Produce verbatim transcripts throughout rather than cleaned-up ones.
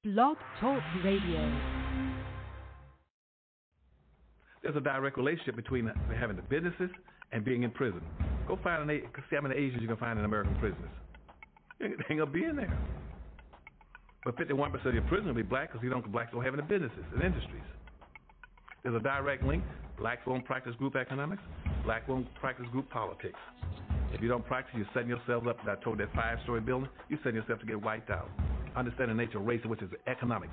Blog Talk Radio. There's a direct relationship between having the businesses and being in prison. Go find an see how many Asians you can find in American prisons. They ain't gonna be in there. But fifty-one percent of your prisoners will be black because you don't blacks don't have any businesses and industries. There's a direct link. Blacks won't practice group economics. Black won't practice group politics. If you don't practice, you're setting yourselves up. I told that five-story building, you're setting yourself to get wiped out. Understand the nature of race, which is economics.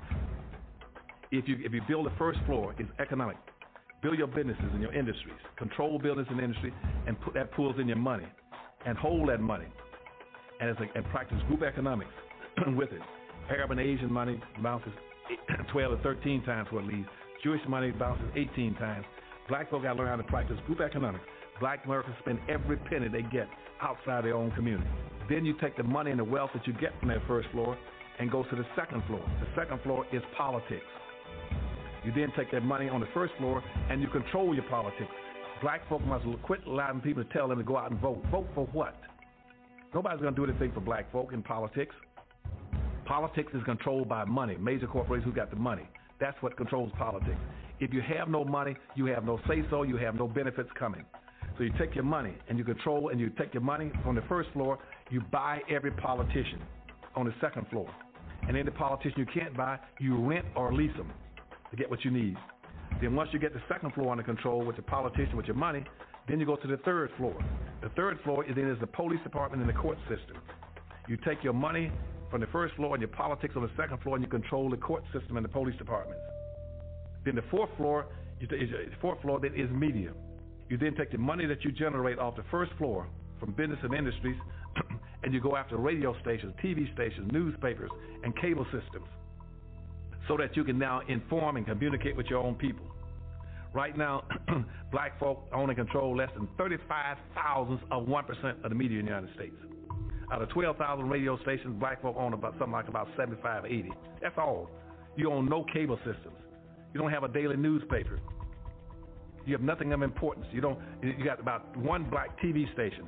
If you if you build the first floor, it's economic. Build your businesses and your industries. Control business and industry, and put that pulls in your money, and hold that money, and it's like, and practice group economics with it. Arab and Asian money bounces twelve to thirteen times what it leaves. Jewish money bounces eighteen times. Black folk got to learn how to practice group economics. Black Americans spend every penny they get outside their own community. Then you take the money and the wealth that you get from that first floor and go to the second floor. The second floor is politics. You then take that money on the first floor and you control your politics. Black folk must quit allowing people to tell them to go out and vote. Vote for what? Nobody's going to do anything for black folk in politics. Politics is controlled by money. Major corporations who got the money. That's what controls politics. If you have no money, you have no say-so, you have no benefits coming. So you take your money and you control, and you take your money from the first floor, you buy every politician on the second floor. And any politician you can't buy, you rent or lease them to get what you need. Then once you get the second floor under control with the politician, with your money, then you go to the third floor. The third floor is then is the police department and the court system. You take your money from the first floor and your politics on the second floor, and you control the court system and the police departments. Then the fourth floor, is the fourth floor then is media. You then take the money that you generate off the first floor from business and industries, and you go after radio stations, T V stations, newspapers, and cable systems, so that you can now inform and communicate with your own people. Right now, black folk own and control less than thirty-five thousandths of one percent of the media in the United States. Out of twelve thousand radio stations, black folk own about something like about seventy-five, eighty. That's all. You own no cable systems. You don't have a daily newspaper. You have nothing of importance. You don't. You got about one black T V station,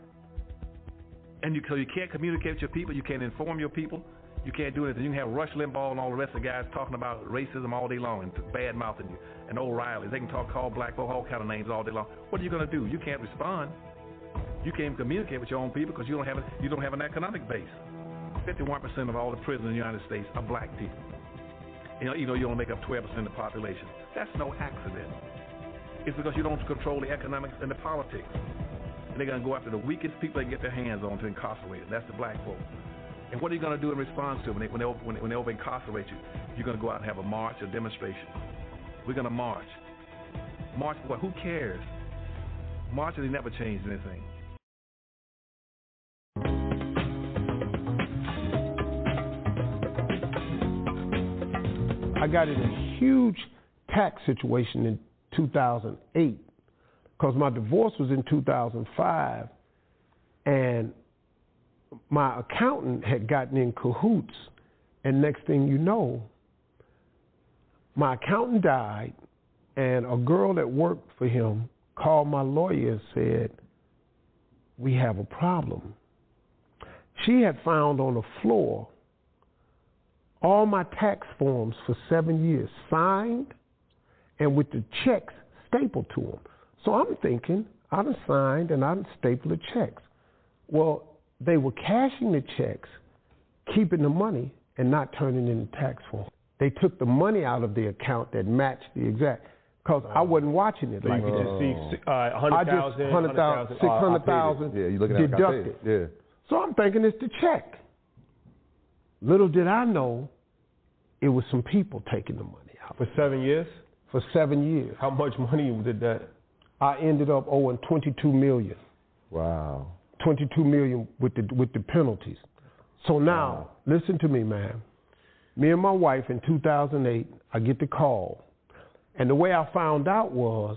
and you so you can't communicate with your people. You can't inform your people. You can't do anything. You can have Rush Limbaugh and all the rest of the guys talking about racism all day long and bad mouthing you, and O'Reilly. They can talk, call black folk all kind of names all day long. What are you going to do? You can't respond. You can't communicate with your own people because you don't have a, you don't have an economic base. fifty-one percent of all the prisoners in the United States are black people. You know, you know, you only make up twelve percent of the population. That's no accident. It's because you don't control the economics and the politics. And they're going to go after the weakest people they can get their hands on to incarcerate them. That's the black folk. And what are you going to do in response to it when they, when they, when they, when they over incarcerate you? You're going to go out and have a march, a demonstration. We're going to march. March for what? Who cares? Marching, they never changed anything. I got in a huge tax situation in two thousand eight because my divorce was in two thousand five, and my accountant had gotten in cahoots, and next thing you know, my accountant died, and a girl that worked for him called my lawyer and said, "We have a problem." She had found on the floor all my tax forms for seven years, signed and with the checks stapled to them. So I'm thinking, I done signed and I done stapled the checks. Well, they were cashing the checks, keeping the money, and not turning in the tax form. They took the money out of the account that matched the exact, because I wasn't watching it. So like you could that. just see uh, one hundred thousand, one hundred thousand, six hundred thousand yeah, you're looking at deducted. Like I paid it. Yeah. So I'm thinking it's the check. Little did I know, it was some people taking the money out. For seven years? For seven years. How much money did that? I ended up owing twenty-two million dollars. Wow. twenty-two million dollars with the with the penalties. So now, wow. Listen to me, man. Me and my wife in two thousand eight, I get the call. And the way I found out was,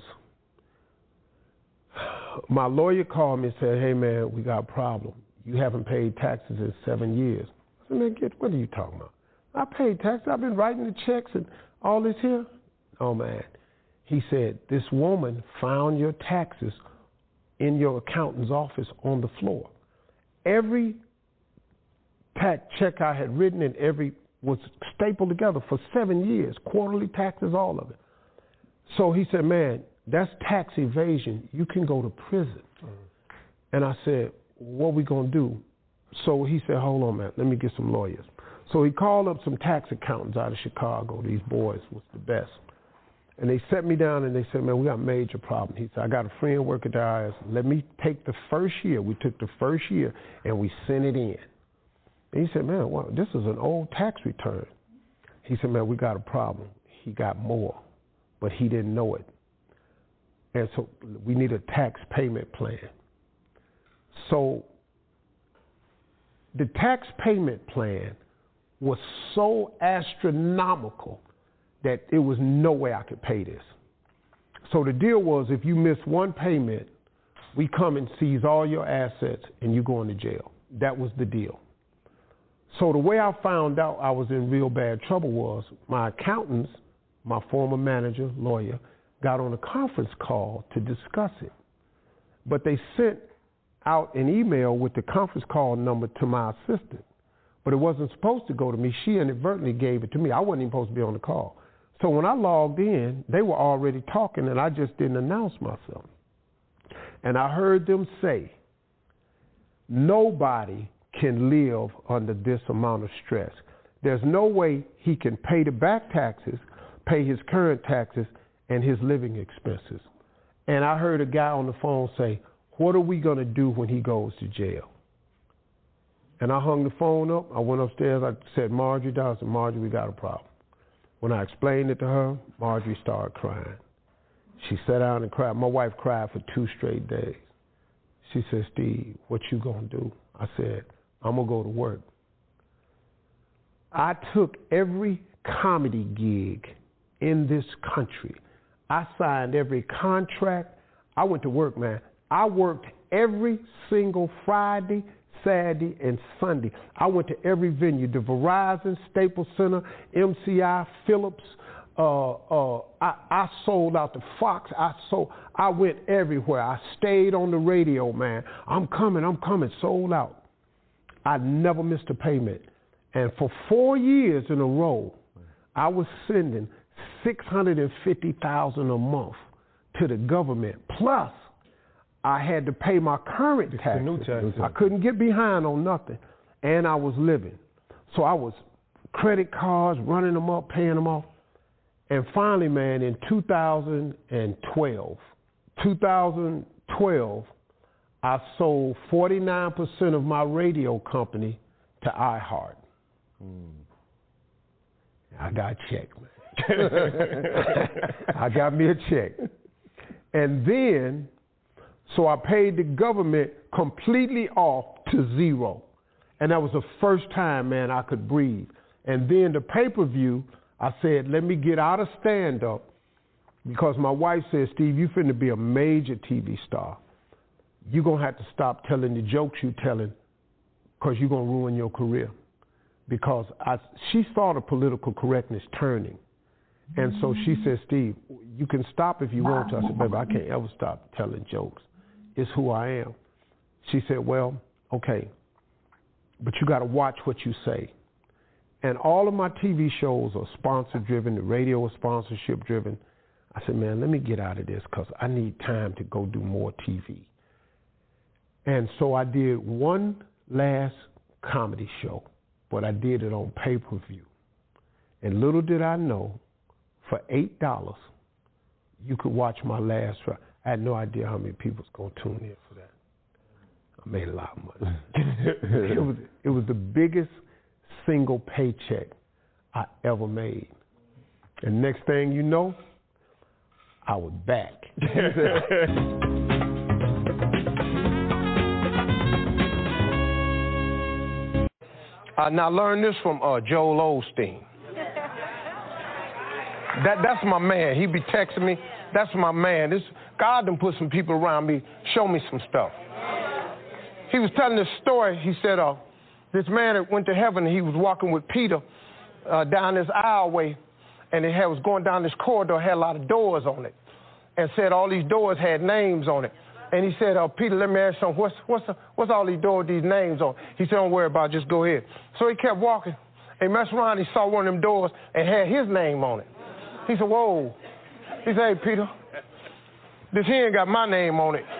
my lawyer called me and said, "Hey, man, we got a problem. You haven't paid taxes in seven years. I said, "Man, get, what are you talking about? I paid taxes. I've been writing the checks and all this here." Oh, man. He said, "This woman found your taxes in your accountant's office on the floor. Every tax check I had written and every was stapled together for seven years, quarterly taxes, all of it. So he said, man, that's tax evasion. You can go to prison. Mm. And I said, what we going to do? So he said, hold on, man, let me get some lawyers. So he called up some tax accountants out of Chicago. These boys was the best. And they set me down and they said, man, we got a major problem. He said, I got a friend working at the I R S. Let me take the first year. We took the first year and we sent it in. And he said, man, well, this is an old tax return. He said, man, we got a problem. He got more, but he didn't know it. And so we need a tax payment plan. So the tax payment plan was so astronomical that it was no way I could pay this. So the deal was, if you miss one payment, we come and seize all your assets and you go into jail. That was the deal. So the way I found out I was in real bad trouble was my accountants, my former manager, lawyer, got on a conference call to discuss it. But they sent out an email with the conference call number to my assistant. But it wasn't supposed to go to me. She inadvertently gave it to me. I wasn't even supposed to be on the call. So when I logged in, they were already talking, and I just didn't announce myself. And I heard them say, nobody can live under this amount of stress. There's no way he can pay the back taxes, pay his current taxes, and his living expenses. And I heard a guy on the phone say, what are we going to do when he goes to jail? And I hung the phone up. I went upstairs. I said, Marjorie down. I said, Marjorie, we got a problem. When I explained it to her, Marjorie started crying. She sat down and cried. My wife cried for two straight days. She said, Steve, what you going to do? I said, I'm going to go to work. I took every comedy gig in this country. I signed every contract. I went to work, man. I worked every single Friday, Saturday, and Sunday. I went to every venue, the Verizon, Staples Center, M C I, Phillips. Uh, uh, I, I sold out the Fox. I sold. I went everywhere. I stayed on the radio, man. I'm coming, I'm coming, sold out. I never missed a payment. And for four years in a row, I was sending six hundred fifty thousand dollars a month to the government. Plus, I had to pay my current taxes. New taxes. I couldn't get behind on nothing. And I was living. So I was credit cards, running them up, paying them off. And finally, man, in two thousand twelve, two thousand twelve, I sold forty-nine percent of my radio company to iHeart. Mm. I got a check, man. I got me a check. And then, so I paid the government completely off to zero. And that was the first time, man, I could breathe. And then the pay-per-view, I said, let me get out of stand-up, because my wife said, Steve, you finna be a major T V star. You're going to have to stop telling the jokes you're telling, because you're going to ruin your career. Because I, she saw the political correctness turning. And so she said, Steve, you can stop if you want to. I said, baby, I can't ever stop telling jokes. It's who I am. She said, well, okay, but you got to watch what you say. And all of my T V shows are sponsor-driven. The radio is sponsorship-driven. I said, man, let me get out of this because I need time to go do more T V. And so I did one last comedy show, but I did it on pay-per-view. And little did I know, for eight dollars, you could watch my last show. I had no idea how many people was going to tune in for that. I made a lot of money. it was it was the biggest single paycheck I ever made. And next thing you know, I was back. uh, now learn this from uh, Joel Osteen. That that's my man. He be texting me. That's my man. This God done put some people around me, show me some stuff. He was telling this story. He said, uh, this man that went to heaven, and he was walking with Peter uh, down this aisleway, and it had, was going down this corridor, had a lot of doors on it, and said all these doors had names on it. And he said, uh, Peter, let me ask you something. What's, what's, what's all these doors, these names on? He said, don't worry about it, just go ahead. So he kept walking, He messed around, he saw one of them doors and had his name on it. He said, whoa. He said, hey, Peter, this here ain't got my name on it.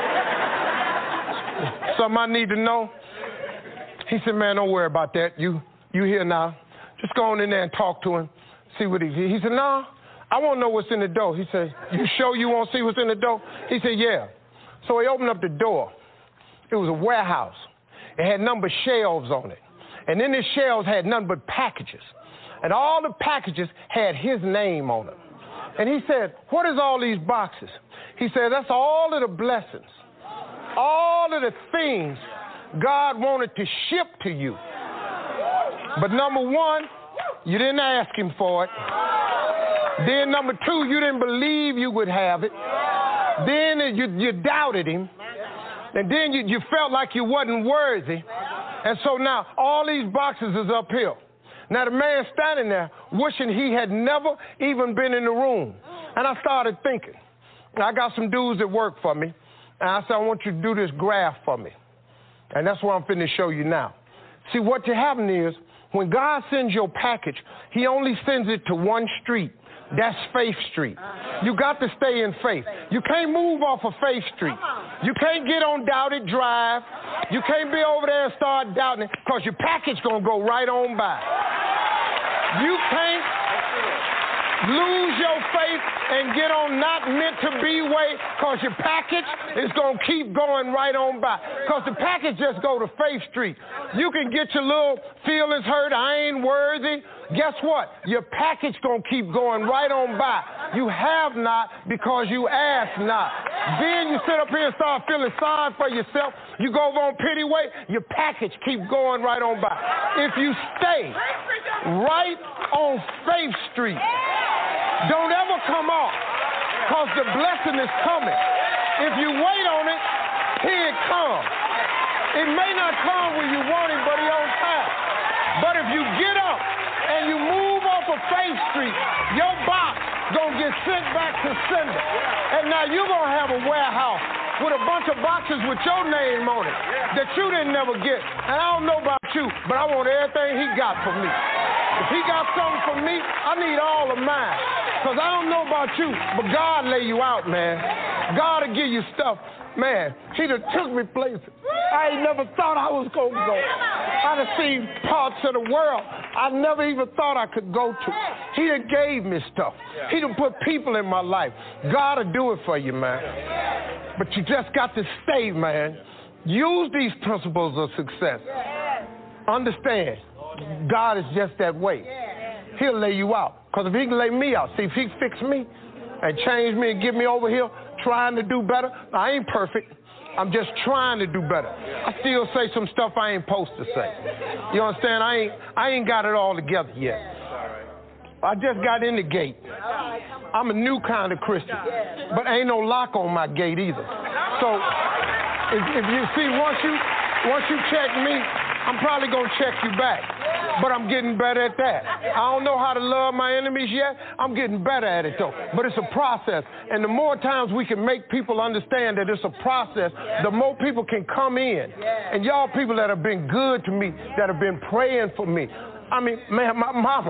Something I need to know? He said, man, don't worry about that. You you here now. Just go on in there and talk to him, see what he He said, no, I want to know what's in the door. He said, you sure you want to see what's in the door? He said, yeah. So he opened up the door. It was a warehouse. It had number shelves on it. And in the shelves had nothing but packages. And all the packages had his name on them. And he said, what is all these boxes? He said, that's all of the blessings, all of the things God wanted to ship to you. But number one, you didn't ask him for it. Then number two, you didn't believe you would have it. Then you, you doubted him. And then you, you felt like you wasn't worthy. And so now all these boxes is uphill. Now the man standing there wishing he had never even been in the room. And I started thinking. I got some dudes that work for me. And I said, I want you to do this graph for me. And that's what I'm finna show you now. See, what happening is, when God sends your package, he only sends it to one street. That's Faith Street. You got to stay in faith. You can't move off of Faith Street. You can't get on Doubted Drive. You can't be over there and start doubting it, because your package going to go right on by. You can't lose your faith and get on not meant to be way, because your package is going to keep going right on by. Because the package just go to Faith Street. You can get your little feelings hurt, I ain't worthy. Guess what? Your package going to keep going right on by. You have not because you ask not. Then you sit up here and start feeling sorry for yourself. You go over on Pity Way, your package keep going right on by. If you stay right on Faith Street, don't ever come off, because the blessing is coming. If you wait on it, here it comes. It may not come when you want it, but it's on time. But if you get up and you move off of Faith Street, your box gonna get sent back to sender. And now you're gonna have a warehouse with a bunch of boxes with your name on it that you didn't never get. And I don't know about you, but I want everything he got for me. If he got something for me, I need all of mine. Because I don't know about you, but God lay you out, man. God will give you stuff. Man, he done took me places I ain't never thought I was going to go. I done seen parts of the world I never even thought I could go to. He done gave me stuff. He done put people in my life. God will do it for you, man. But you just got to stay, man. Use these principles of success. Understand, God is just that way. He'll lay you out. Because if he can lay me out, see, if he fix me and change me and get me over here trying to do better, I ain't perfect. I'm just trying to do better. I still say some stuff I ain't supposed to say. You understand? I ain't, I ain't got it all together yet. I just got in the gate. I'm a new kind of Christian. But ain't no lock on my gate either. So if, if you see, once you, once you check me, I'm probably going to check you back. But I'm getting better at that. I don't know how to love my enemies yet. I'm getting better at it, though. But it's a process. And the more times we can make people understand that it's a process, the more people can come in. And y'all people that have been good to me, that have been praying for me. I mean, man, my mama,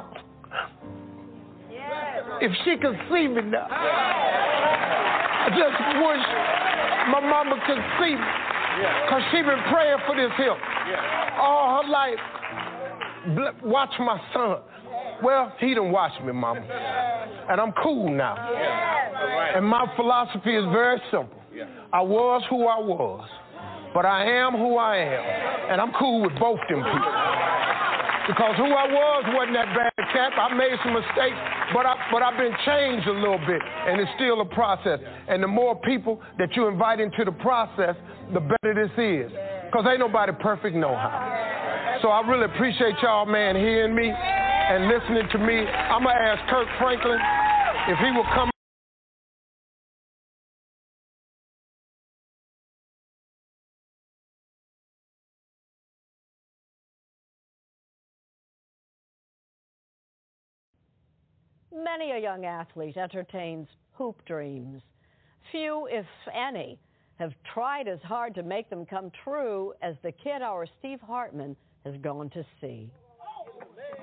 if she could see me now, I just wish my mama could see me. Because she been praying for this here all her life. Watch my son. Well, he done watched me, mama. And I'm cool now. And my philosophy is very simple. I was who I was, but I am who I am. And I'm cool with both them people. Because who I was wasn't that bad, cat. I made some mistakes, but, I, but I've been changed a little bit, and it's still a process. And the more people that you invite into the process, the better this is. Because ain't nobody perfect no how. So I really appreciate y'all, man, hearing me and listening to me. I'm going to ask Kirk Franklin if he will come. Many a young athlete entertains hoop dreams. Few, if any, have tried as hard to make them come true as the kid our Steve Hartman has gone to see.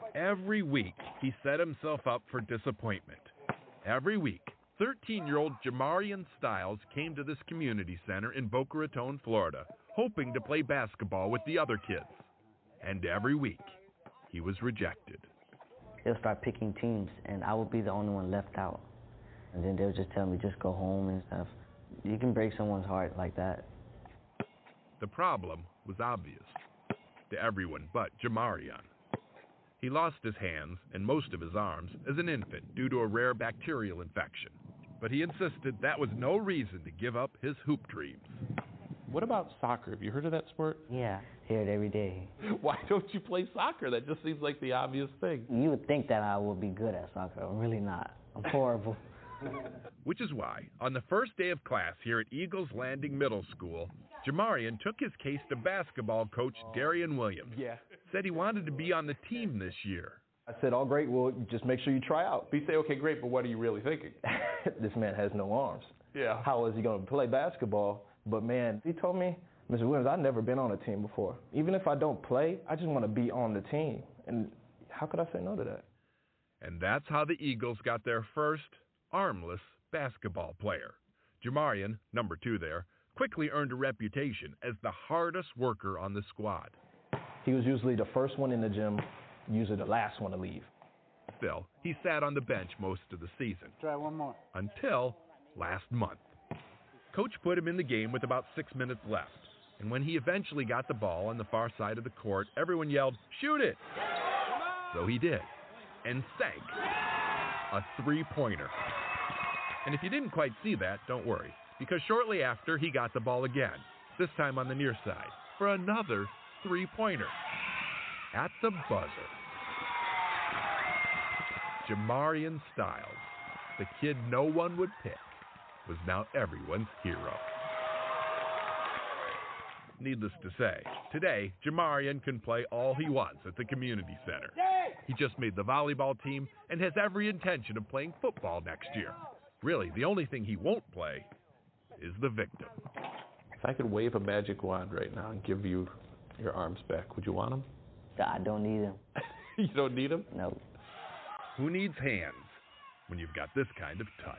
Every week, he set himself up for disappointment. Every week, thirteen-year-old Jamarian Styles came to this community center in Boca Raton, Florida, hoping to play basketball with the other kids. And every week, he was rejected. They'll start picking teams, and I would be the only one left out. And then they'll just tell me, just go home and stuff. You can break someone's heart like that. The problem was obvious to everyone but Jamarian. He lost his hands and most of his arms as an infant due to a rare bacterial infection. But he insisted that was no reason to give up his hoop dreams. What about soccer? Have you heard of that sport? Yeah, hear it every day. Why don't you play soccer? That just seems like the obvious thing. You would think that I would be good at soccer. I'm really not. I'm horrible. Which is why, on the first day of class here at Eagles Landing Middle School, Jamarian took his case to basketball coach Darian Williams. Yeah. Said he wanted to be on the team this year. I said, oh, great, well, just make sure you try out. But you say, okay, great, but what are you really thinking? This man has no arms. Yeah. How is he going to play basketball? But, man, he told me, Mister Williams, I've never been on a team before. Even if I don't play, I just want to be on the team. And how could I say no to that? And that's how the Eagles got their first armless basketball player. Jamarian, number two there, quickly earned a reputation as the hardest worker on the squad. He was usually the first one in the gym, usually the last one to leave. Still, he sat on the bench most of the season. Try one more. Until last month. Coach put him in the game with about six minutes left. And when he eventually got the ball on the far side of the court, everyone yelled, "Shoot it!" So he did, and sank a three-pointer. And if you didn't quite see that, don't worry, because shortly after, he got the ball again, this time on the near side, for another three-pointer at the buzzer. Jamarian Styles, the kid no one would pick, was now everyone's hero. Needless to say, today, Jamarian can play all he wants at the community center. He just made the volleyball team and has every intention of playing football next year. Really, the only thing he won't play is the victim. If I could wave a magic wand right now and give you your arms back, would you want them? I don't need them. You don't need them? No. Who needs hands when you've got this kind of touch?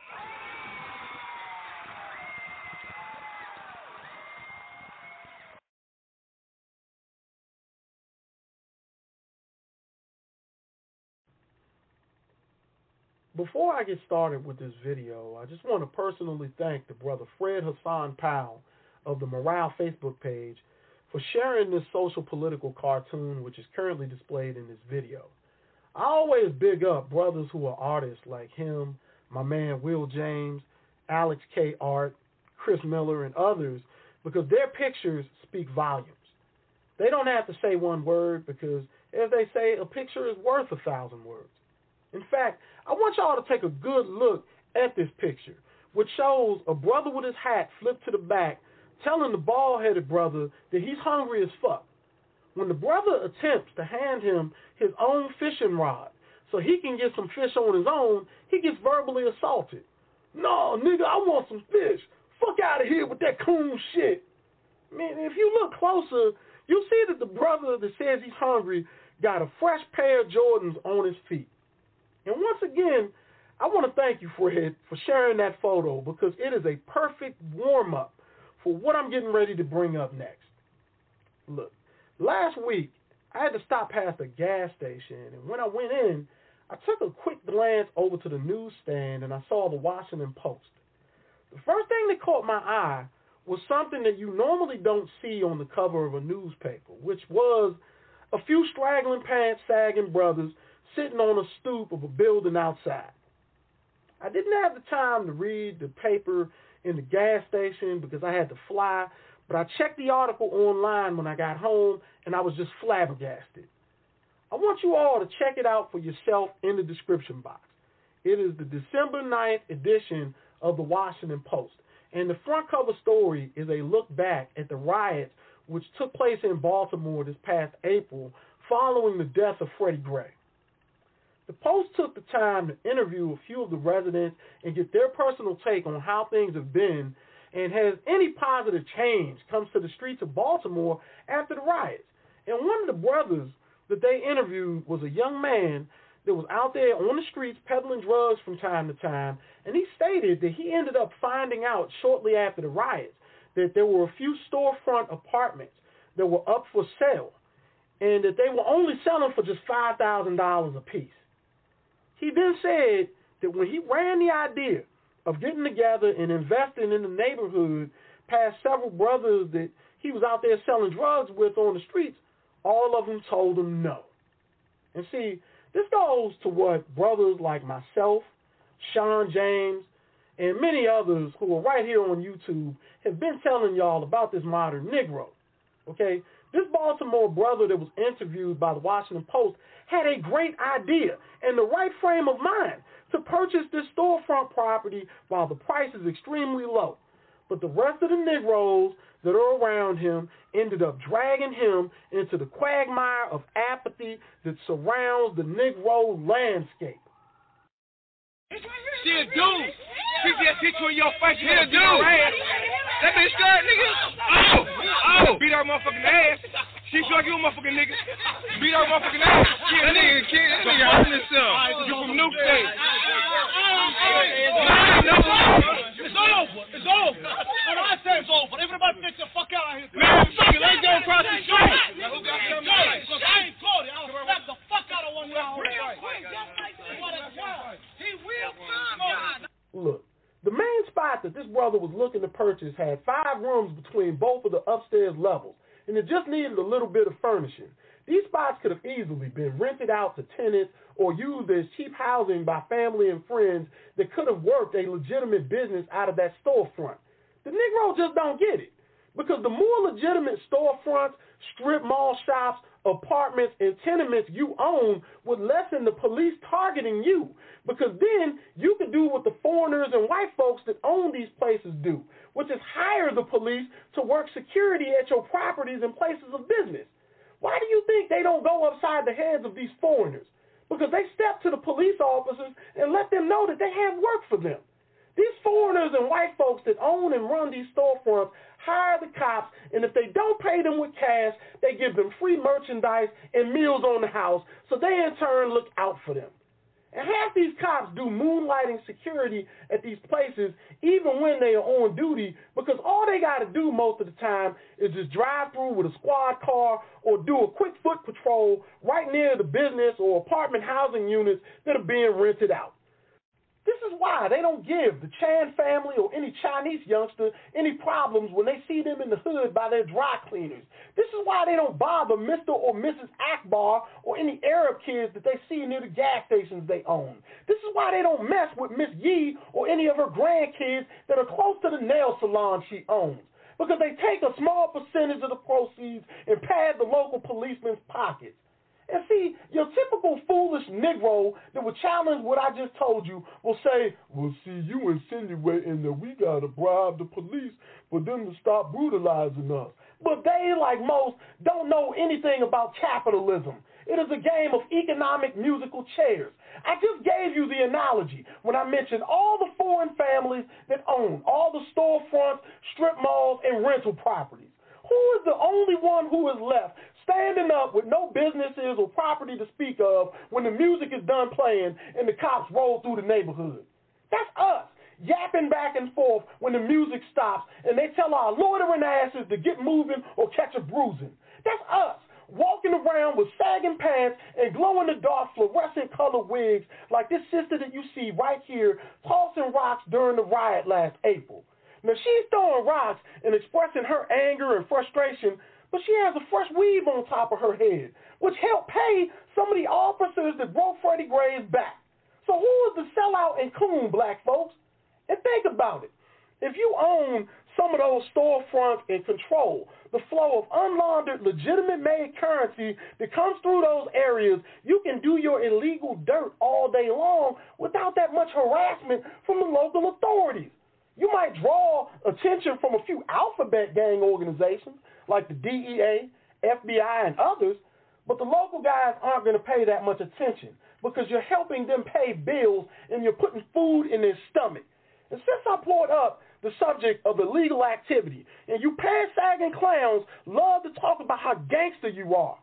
Before I get started with this video, I just want to personally thank the brother Fred Hassan Powell of the Morale Facebook page for sharing this social political cartoon, which is currently displayed in this video. I always big up brothers who are artists like him, my man Will James, Alex K. Art, Chris Miller, and others, because their pictures speak volumes. They don't have to say one word because, as they say, a picture is worth a thousand words. In fact, I want y'all to take a good look at this picture, which shows a brother with his hat flipped to the back, telling the bald-headed brother that he's hungry as fuck. When the brother attempts to hand him his own fishing rod so he can get some fish on his own, he gets verbally assaulted. No, nigga, I want some fish. Fuck out of here with that coon shit. Man, if you look closer, you'll see that the brother that says he's hungry got a fresh pair of Jordans on his feet. And once again, I want to thank you, Fred, for sharing that photo because it is a perfect warm-up for what I'm getting ready to bring up next. Look, last week, I had to stop past a gas station, and when I went in, I took a quick glance over to the newsstand, and I saw the Washington Post. The first thing that caught my eye was something that you normally don't see on the cover of a newspaper, which was a few straggling pants-sagging brothers sitting on a stoop of a building outside. I didn't have the time to read the paper in the gas station because I had to fly, but I checked the article online when I got home, and I was just flabbergasted. I want you all to check it out for yourself in the description box. It is the December ninth edition of the Washington Post, and the front cover story is a look back at the riots which took place in Baltimore this past April following the death of Freddie Gray. The Post took the time to interview a few of the residents and get their personal take on how things have been and has any positive change comes to the streets of Baltimore after the riots. And one of the brothers that they interviewed was a young man that was out there on the streets peddling drugs from time to time, and he stated that he ended up finding out shortly after the riots that there were a few storefront apartments that were up for sale, and that they were only selling for just five thousand dollars a piece. He then said that when he ran the idea of getting together and investing in the neighborhood past several brothers that he was out there selling drugs with on the streets, all of them told him no. And see, this goes to what brothers like myself, Sean James, and many others who are right here on YouTube have been telling y'all about this modern Negro. Okay? This Baltimore brother that was interviewed by the Washington Post had a great idea and the right frame of mind to purchase this storefront property while the price is extremely low. But the rest of the Negroes that are around him ended up dragging him into the quagmire of apathy that surrounds the Negro landscape. She a dude. She just hit you in your face. She a dude. That bitch scared, nigga. Oh, oh. Beat her motherfucking ass. She feel like you a motherfucking nigga. Beat her motherfucking ass. She a nigga, kid. That nigga hurting himself. You from New State. It's over. It's over. When I say it's over, everybody get the fuck out of here. Man, fuck it. Let's go across the street. Who got some money? Because I ain't told it. I'll slap the fuck out of one of y'all. He will come. Look, the main spot that this brother was looking to purchase had five rooms between both of the upstairs levels, and it just needed a little bit of furnishing. These spots could have easily been rented out to tenants or used as cheap housing by family and friends that could have worked a legitimate business out of that storefront. The Negro just don't get it, because the more legitimate storefronts, strip mall shops, apartments, and tenements you own would lessen the police targeting you, because then you can do what the foreigners and white folks that own these places do, which is hire the police to work security at your properties and places of business. Why do you think they don't go upside the heads of these foreigners? Because they step to the police officers and let them know that they have work for them. These foreigners and white folks that own and run these storefronts hire the cops, and if they don't pay them with cash, they give them free merchandise and meals on the house, so they in turn look out for them. And half these cops do moonlighting security at these places even when they are on duty, because all they got to do most of the time is just drive through with a squad car or do a quick foot patrol right near the business or apartment housing units that are being rented out. This is why they don't give the Chan family or any Chinese youngster any problems when they see them in the hood by their dry cleaners. This is why they don't bother Mister or Missus Akbar or any Arab kids that they see near the gas stations they own. This is why they don't mess with Miss Yee or any of her grandkids that are close to the nail salon she owns, because they take a small percentage of the proceeds and pad the local policeman's pockets. And see, your typical foolish Negro that would challenge what I just told you will say, well, see, you insinuating that we got to bribe the police for them to stop brutalizing us. But they, like most, don't know anything about capitalism. It is a game of economic musical chairs. I just gave you the analogy when I mentioned all the foreign families that own all the storefronts, strip malls, and rental properties. Who is the only one who is left standing up with no businesses or property to speak of when the music is done playing and the cops roll through the neighborhood? That's us, yapping back and forth when the music stops and they tell our loitering asses to get moving or catch a bruising. That's us, walking around with sagging pants and glow-in-the-dark fluorescent colored wigs like this sister that you see right here tossing rocks during the riot last April. Now, she's throwing rocks and expressing her anger and frustration, but she has a fresh weave on top of her head, which helped pay some of the officers that broke Freddie Gray's back. So who is the sellout and coon, black folks? And think about it. If you own some of those storefronts and control the flow of unlaundered, legitimate-made currency that comes through those areas, you can do your illegal dirt all day long without that much harassment from the local authorities. You might draw attention from a few alphabet gang organizations like the D E A, F B I, and others, but the local guys aren't going to pay that much attention because you're helping them pay bills and you're putting food in their stomach. And since I brought up the subject of illegal activity, and you pants-sagging clowns love to talk about how gangster you are,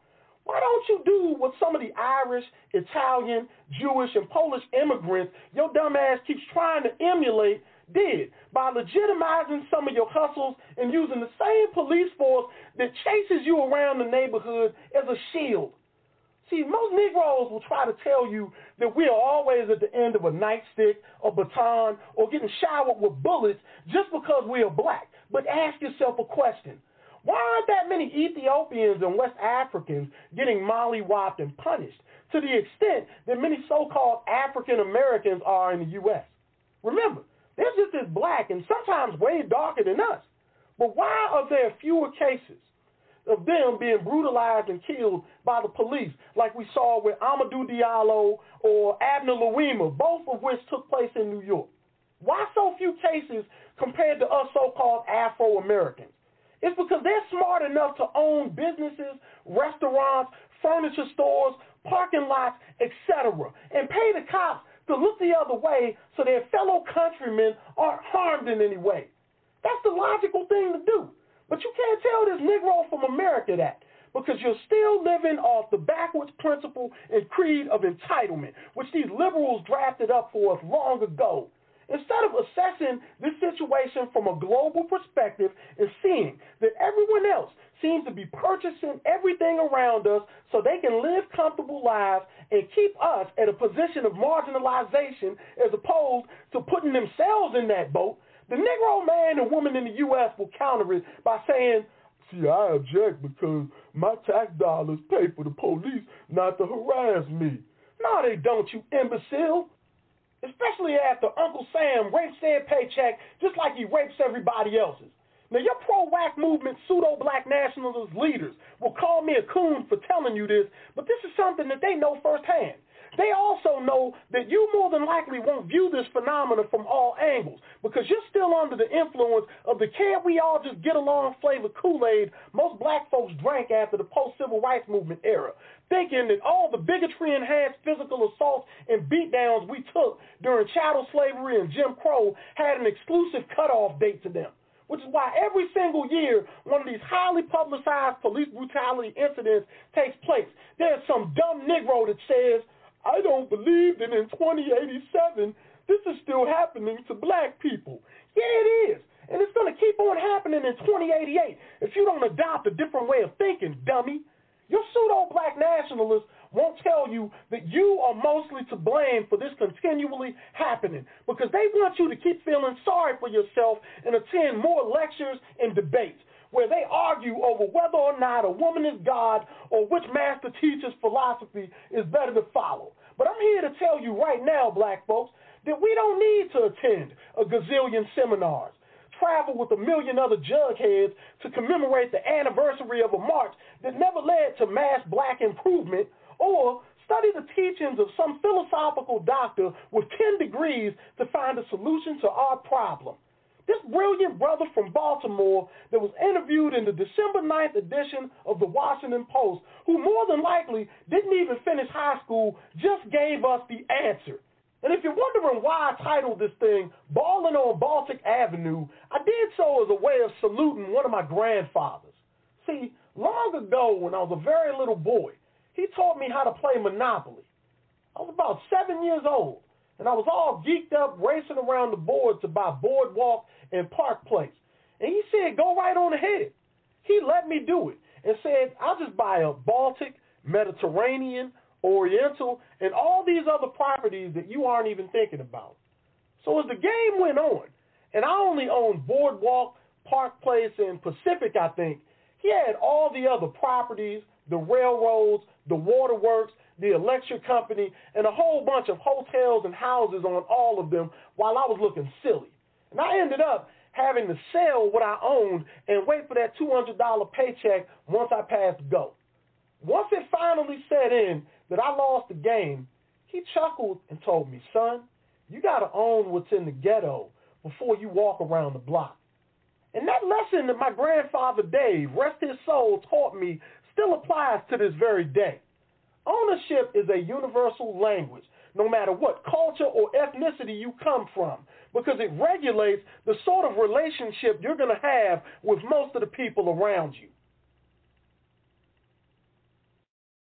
Why don't you do what some of the Irish, Italian, Jewish, and Polish immigrants your dumb ass keeps trying to emulate did by legitimizing some of your hustles and using the same police force that chases you around the neighborhood as a shield? See, most Negroes will try to tell you that we are always at the end of a nightstick, a baton, or getting showered with bullets just because we are black. But ask yourself a question. Why aren't that many Ethiopians and West Africans getting mollywopped and punished to the extent that many so-called African Americans are in the U S? Remember, they're just as black and sometimes way darker than us. But why are there fewer cases of them being brutalized and killed by the police like we saw with Amadou Diallo or Abner Louima, both of which took place in New York? Why so few cases compared to us so-called Afro-Americans? It's because they're smart enough to own businesses, restaurants, furniture stores, parking lots, et cetera, and pay the cops to look the other way so their fellow countrymen aren't harmed in any way. That's the logical thing to do. But you can't tell this Negro from America that, because you're still living off the backwards principle and creed of entitlement, which these liberals drafted up for us long ago. Instead of assessing this situation from a global perspective and seeing that everyone else seems to be purchasing everything around us so they can live comfortable lives and keep us at a position of marginalization as opposed to putting themselves in that boat, the Negro man and woman in the U S will counter it by saying, see, I object because my tax dollars pay for the police not to harass me. No, they don't, you imbecile. Especially after Uncle Sam rapes their paycheck just like he rapes everybody else's. Now, your pro-W A C movement pseudo-black nationalist leaders will call me a coon for telling you this, but this is something that they know firsthand. They also know that you more than likely won't view this phenomenon from all angles because you're still under the influence of the can't we all just get along flavor Kool-Aid most black folks drank after the post-civil rights movement era, thinking that all the bigotry-enhanced physical assaults and beatdowns we took during chattel slavery and Jim Crow had an exclusive cutoff date to them, which is why every single year one of these highly publicized police brutality incidents takes place. There's some dumb Negro that says, I don't believe that in twenty eighty-seven this is still happening to black people. Yeah, it is. And it's going to keep on happening in twenty eighty-eight if you don't adopt a different way of thinking, dummy. Your pseudo-black nationalists won't tell you that you are mostly to blame for this continually happening because they want you to keep feeling sorry for yourself and attend more lectures and debates where they argue over whether or not a woman is God or which master teacher's philosophy is better to follow. But I'm here to tell you right now, black folks, that we don't need to attend a gazillion seminars, travel with a million other jugheads to commemorate the anniversary of a march that never led to mass black improvement, or study the teachings of some philosophical doctor with ten degrees to find a solution to our problem. This brilliant brother from Baltimore that was interviewed in the December ninth edition of the Washington Post, who more than likely didn't even finish high school, just gave us the answer. And if you're wondering why I titled this thing Ballin' on Baltic Avenue, I did so as a way of saluting one of my grandfathers. See, long ago when I was a very little boy, he taught me how to play Monopoly. I was about seven years old, and I was all geeked up racing around the board to buy Boardwalk and Park Place. And he said, go right on ahead. He let me do it and said, I'll just buy a Baltic, Mediterranean, Oriental, and all these other properties that you aren't even thinking about. So as the game went on, and I only owned Boardwalk, Park Place, and Pacific, I think, he had all the other properties, the railroads, the waterworks, the electric company, and a whole bunch of hotels and houses on all of them while I was looking silly. And I ended up having to sell what I owned and wait for that two hundred dollars paycheck once I passed go. Once it finally set in that I lost the game, he chuckled and told me, son, you got to own what's in the ghetto before you walk around the block. And that lesson that my grandfather Dave, rest his soul, taught me still applies to this very day. Ownership is a universal language, no matter what culture or ethnicity you come from, because it regulates the sort of relationship you're going to have with most of the people around you.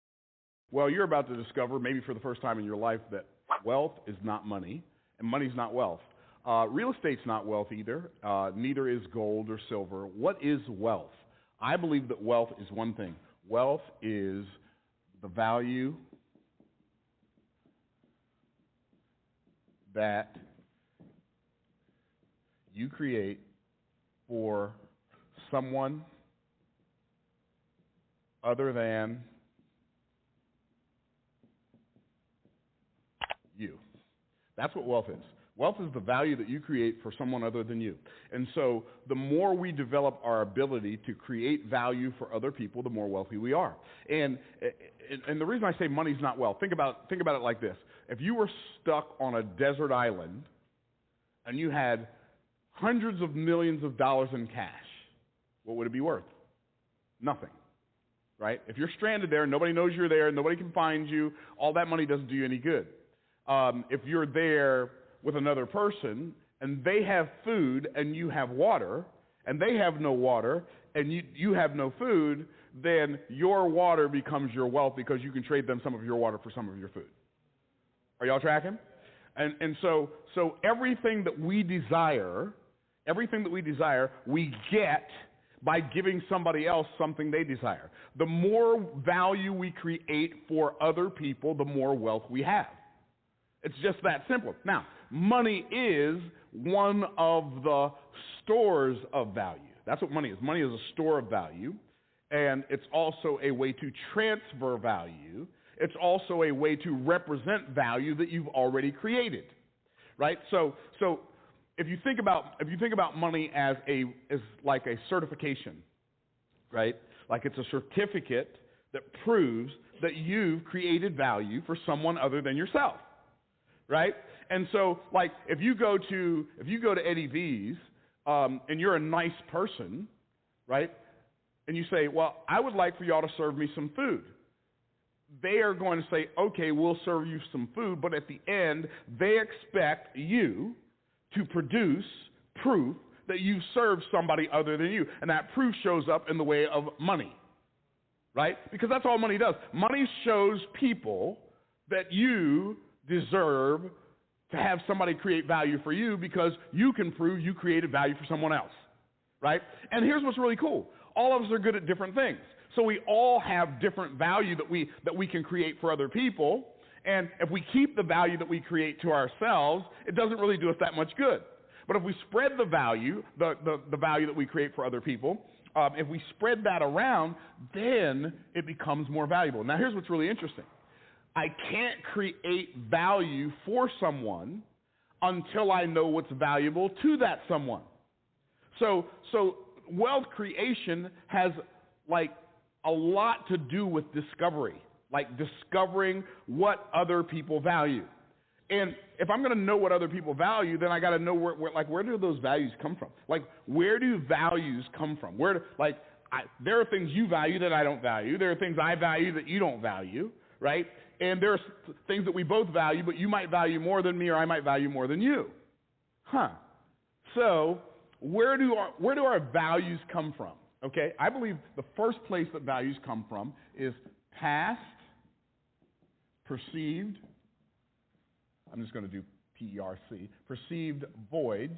Well, you're about to discover, maybe for the first time in your life, that wealth is not money, and money's not wealth. Uh, real estate's not wealth either. Uh, neither is gold or silver. What is wealth? I believe that wealth is one thing. Wealth is the value that you create for someone other than you. That's what wealth is. Wealth is the value that you create for someone other than you. And so the more we develop our ability to create value for other people, the more wealthy we are. And and the reason I say money's not wealth, think about think about it like this. If you were stuck on a desert island and you had hundreds of millions of dollars in cash, what would it be worth? Nothing. Right? If you're stranded there, nobody knows you're there, nobody can find you, all that money doesn't do you any good. Um, if you're there with another person and they have food and you have water and they have no water and you, you have no food, then your water becomes your wealth because you can trade them some of your water for some of your food. Are y'all tracking? And, and so, so everything that we desire, everything that we desire, we get by giving somebody else something they desire. The more value we create for other people, the more wealth we have. It's just that simple. Now, money is one of the stores of value. That's what money is. Money is a store of value, and it's also a way to transfer value. It's also a way to represent value that you've already created, right? So, so if you think about if you think about money as a as like a certification, right? Like it's a certificate that proves that you've created value for someone other than yourself. Right? And so, like, if you go to if you go to Eddie V's um, and you're a nice person, right? And you say, well, I would like for y'all to serve me some food. They are going to say, okay, we'll serve you some food, but at the end, they expect you to produce proof that you served somebody other than you. And that proof shows up in the way of money, right? Because that's all money does. Money shows people that you deserve to have somebody create value for you because you can prove you created value for someone else, right? And here's what's really cool. All of us are good at different things. So we all have different value that we that we can create for other people. And if we keep the value that we create to ourselves, it doesn't really do us that much good. But if we spread the value, the, the, the value that we create for other people, um, if we spread that around, then it becomes more valuable. Now, here's what's really interesting. I can't create value for someone until I know what's valuable to that someone. So, so wealth creation has like a lot to do with discovery, like discovering what other people value. And if I'm going to know what other people value, then I got to know where, where, like, where do those values come from? Like, where do values come from? Where, do, like, I, there are things you value that I don't value. There are things I value that you don't value, right? And there's things that we both value, but you might value more than me or I might value more than you. Huh. So where do our, where do our values come from? Okay, I believe the first place that values come from is past, perceived, I'm just going to do P E R C, perceived voids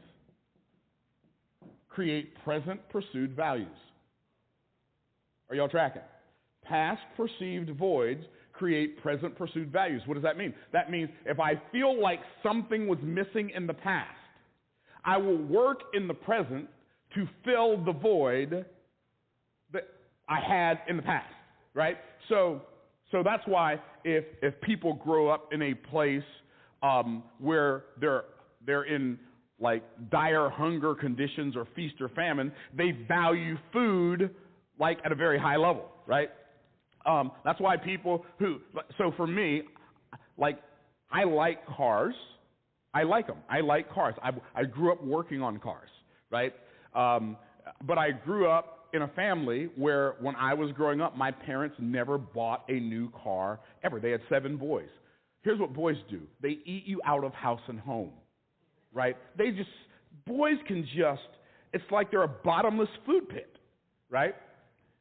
create present pursued values. Are y'all tracking? Past perceived voids create present pursued values. What does that mean? That means if I feel like something was missing in the past, I will work in the present to fill the void that I had in the past, right? So, so that's why if if people grow up in a place um, where they're they're in like dire hunger conditions or feast or famine, they value food like at a very high level, right? Um, that's why people who, so for me, like, I like cars. I like them. I like cars. I, I grew up working on cars, right? Um, but I grew up in a family where when I was growing up, my parents never bought a new car ever. They had seven boys. Here's what boys do. They eat you out of house and home, right? They just, boys can just, it's like they're a bottomless food pit, right?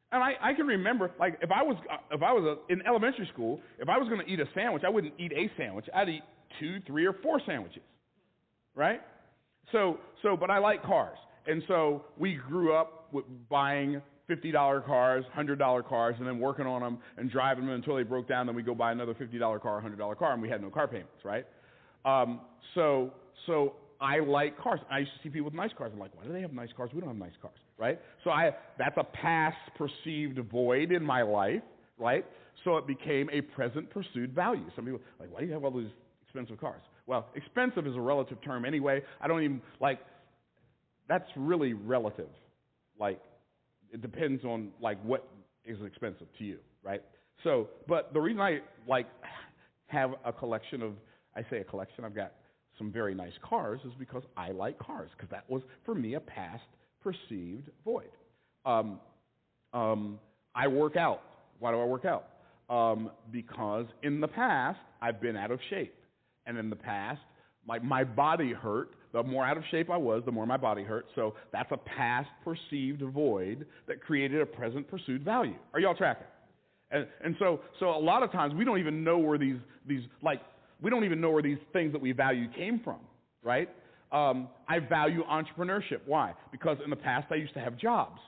And I, I can remember, like, if I was if I was a, in elementary school, if I was going to eat a sandwich, I wouldn't eat a sandwich. I'd eat two, three, or four sandwiches, right? So, so, but I like cars, and so we grew up with buying fifty dollar cars, one hundred dollar cars, and then working on them and driving them until they broke down. Then we go buy another fifty dollar car, one hundred dollar car, and we had no car payments, right? Um, so, so I like cars. I used to see people with nice cars. I'm like, why do they have nice cars? We don't have nice cars, right? So I that's a past perceived void in my life, right? So it became a present pursued value. Some people are like, why do you have all these expensive cars? Well, expensive is a relative term anyway. I don't even, like, that's really relative. Like, it depends on, like, what is expensive to you, right? So, but the reason I, like, have a collection of, I say a collection, I've got some very nice cars, is because I like cars, because that was, for me, a past perceived void. Um, um, I work out. Why do I work out? Um, because in the past, I've been out of shape. And in the past, my, my body hurt. The more out of shape I was, the more my body hurt. So that's a past perceived void that created a present pursued value. Are y'all tracking? And, and so, so a lot of times we don't even know where these, these, like, we don't even know where these things that we value came from, right? Um, I value entrepreneurship. Why? Because in the past I used to have jobs,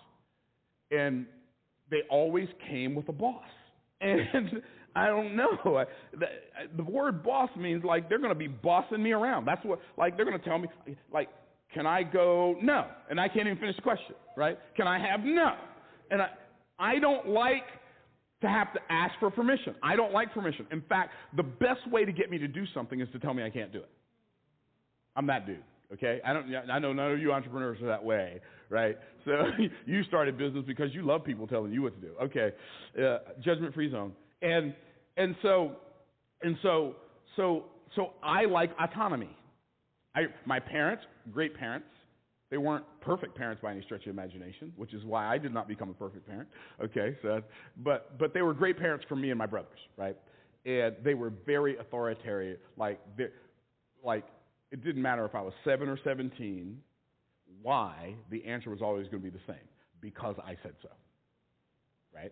and they always came with a boss. And I don't know. The, the word boss means, like, they're going to be bossing me around. That's what, like, they're going to tell me, like, can I go? No. And I can't even finish the question, right? Can I have? No. And I, I don't like to have to ask for permission. I don't like permission. In fact, the best way to get me to do something is to tell me I can't do it. I'm that dude, okay? I don't. I know none of you entrepreneurs are that way, right? So you started business because you love people telling you what to do. Okay, uh, judgment-free zone. And and so and so so so I like autonomy. I my parents, great parents. They weren't perfect parents by any stretch of imagination, which is why I did not become a perfect parent. Okay, so but but they were great parents for me and my brothers, right? And they were very authoritarian. Like like it didn't matter if I was seven or seventeen. Why? The answer was always going to be the same, because I said so. Right?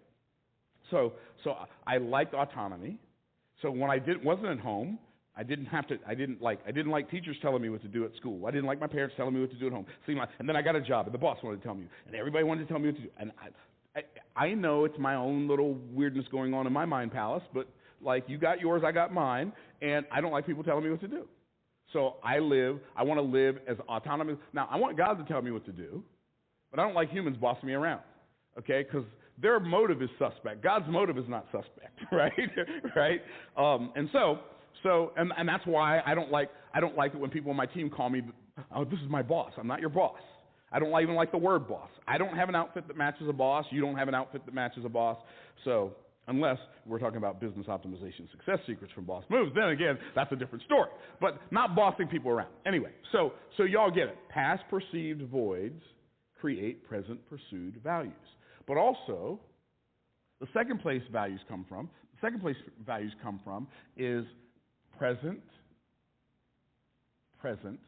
So so I liked autonomy. So when I did wasn't at home, I didn't have to. I didn't like. I didn't like teachers telling me what to do at school. I didn't like my parents telling me what to do at home. See, my, and then I got a job, and the boss wanted to tell me, and everybody wanted to tell me what to do. And I, I, I know it's my own little weirdness going on in my mind palace, but like you got yours, I got mine, and I don't like people telling me what to do. So I live. I want to live as autonomous. Now I want God to tell me what to do, but I don't like humans bossing me around. Okay, because their motive is suspect. God's motive is not suspect, right? right? Um, and so. So, and, and that's why I don't like I don't like it when people on my team call me, oh, this is my boss. I'm not your boss. I don't even like the word boss. I don't have an outfit that matches a boss. You don't have an outfit that matches a boss. So, unless we're talking about business optimization success secrets from Boss Moves, then again, that's a different story. But not bossing people around. Anyway, so so y'all get it. Past perceived voids create present pursued values. But also, the second place values come from, the second place values come from is Present, present,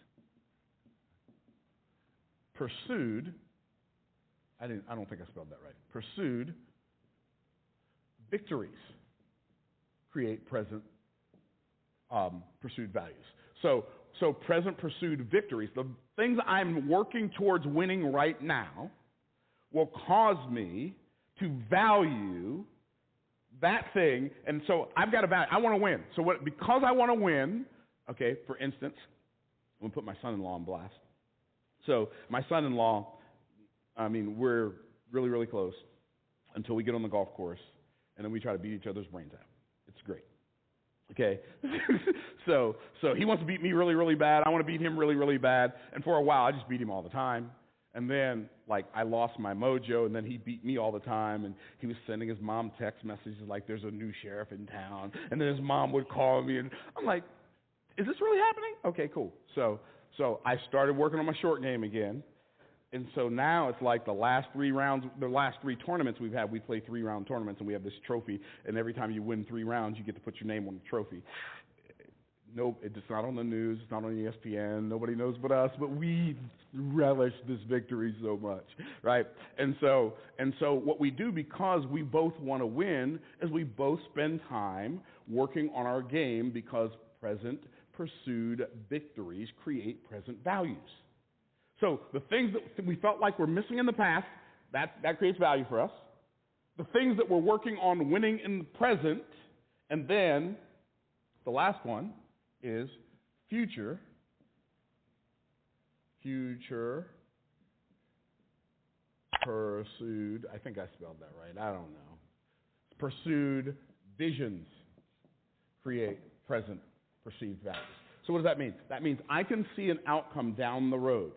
pursued, I didn't, I don't think I spelled that right. Pursued victories create present um, pursued values. So, so present pursued victories, the things I'm working towards winning right now, will cause me to value that thing, and so I've got a value. I want to win. So what, because I want to win, okay, for instance, I'm going to put my son-in-law on blast. So my son-in-law, I mean, we're really, really close until we get on the golf course, and then we try to beat each other's brains out. It's great. Okay? so so he wants to beat me really, really bad. I want to beat him really, really bad. And for a while, I just beat him all the time. And then, like, I lost my mojo, and then he beat me all the time, and he was sending his mom text messages like, there's a new sheriff in town, and then his mom would call me, and I'm like, is this really happening? Okay, cool. So so I started working on my short game again, and so now it's like the last three rounds, the last three tournaments we've had, we play three-round tournaments, and we have this trophy, and every time you win three rounds, you get to put your name on the trophy. Nope, it's not on the news. It's not on E S P N. Nobody knows but us. But we relish this victory so much, right? And so, and so, what we do because we both want to win is we both spend time working on our game because present pursued victories create present values. So the things that we felt like were missing in the past, that that creates value for us. The things that we're working on winning in the present, and then the last one is future, future pursued, I think I spelled that right, I don't know. Pursued visions create present perceived values. So what does that mean? That means I can see an outcome down the road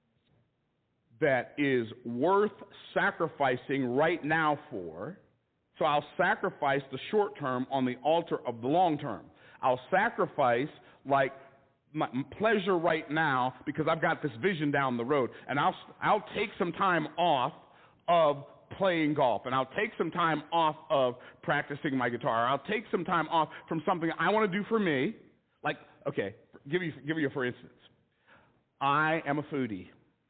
that is worth sacrificing right now for, so I'll sacrifice the short term on the altar of the long term. I'll sacrifice like my pleasure right now because I've got this vision down the road, and I'll I'll take some time off of playing golf, and I'll take some time off of practicing my guitar. I'll take some time off from something I want to do for me. Like, okay, give you give you for instance, I am a foodie.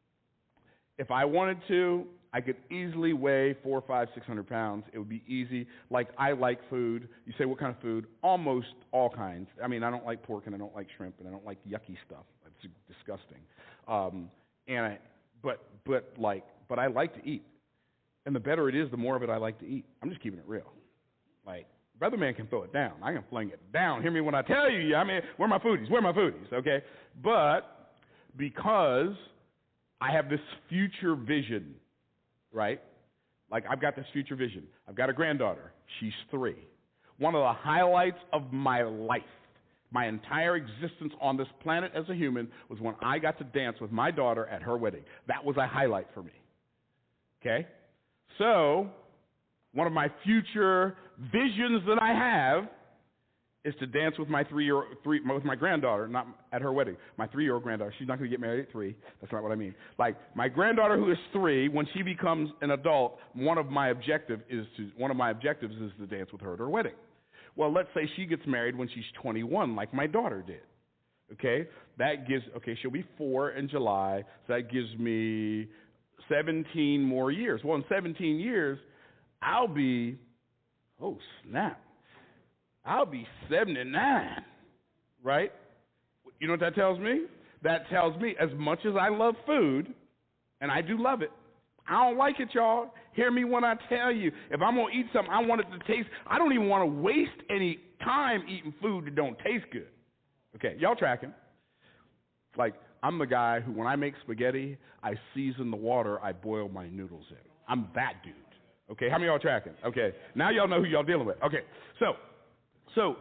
If I wanted to, I could easily weigh four, five, six hundred pounds. It would be easy. Like, I like food. You say, what kind of food? Almost all kinds. I mean, I don't like pork, and I don't like shrimp, and I don't like yucky stuff. It's disgusting. Um, and I, but but like, but I like to eat. And the better it is, the more of it I like to eat. I'm just keeping it real. Like, Brother Man can throw it down. I can fling it down. Hear me when I tell you. I mean, where are my foodies? Where are my foodies? Okay, but because I have this future vision, right? Like, I've got this future vision. I've got a granddaughter. She's three. One of the highlights of my life, my entire existence on this planet as a human, was when I got to dance with my daughter at her wedding. That was a highlight for me. Okay? So, one of my future visions that I have is to dance with my three-year, three, with my granddaughter, not at her wedding. My three-year-old granddaughter. She's not going to get married at three. That's not what I mean. Like, my granddaughter who is three, when she becomes an adult, one of my objective is to one of my objectives is to dance with her at her wedding. Well, let's say she gets married when she's twenty-one, like my daughter did. Okay, that gives. Okay, she'll be four in July, so that gives me seventeen more years. Well, in seventeen years, I'll be. Oh snap! I'll be seventy-nine, right? You know what that tells me? That tells me as much as I love food, and I do love it, I don't like it, y'all. Hear me when I tell you. If I'm going to eat something, I want it to taste. I don't even want to waste any time eating food that don't taste good. Okay, y'all tracking? Like, I'm the guy who, when I make spaghetti, I season the water I boil my noodles in. I'm that dude. Okay, how many of y'all tracking? Okay, now y'all know who y'all dealing with. Okay, so... So,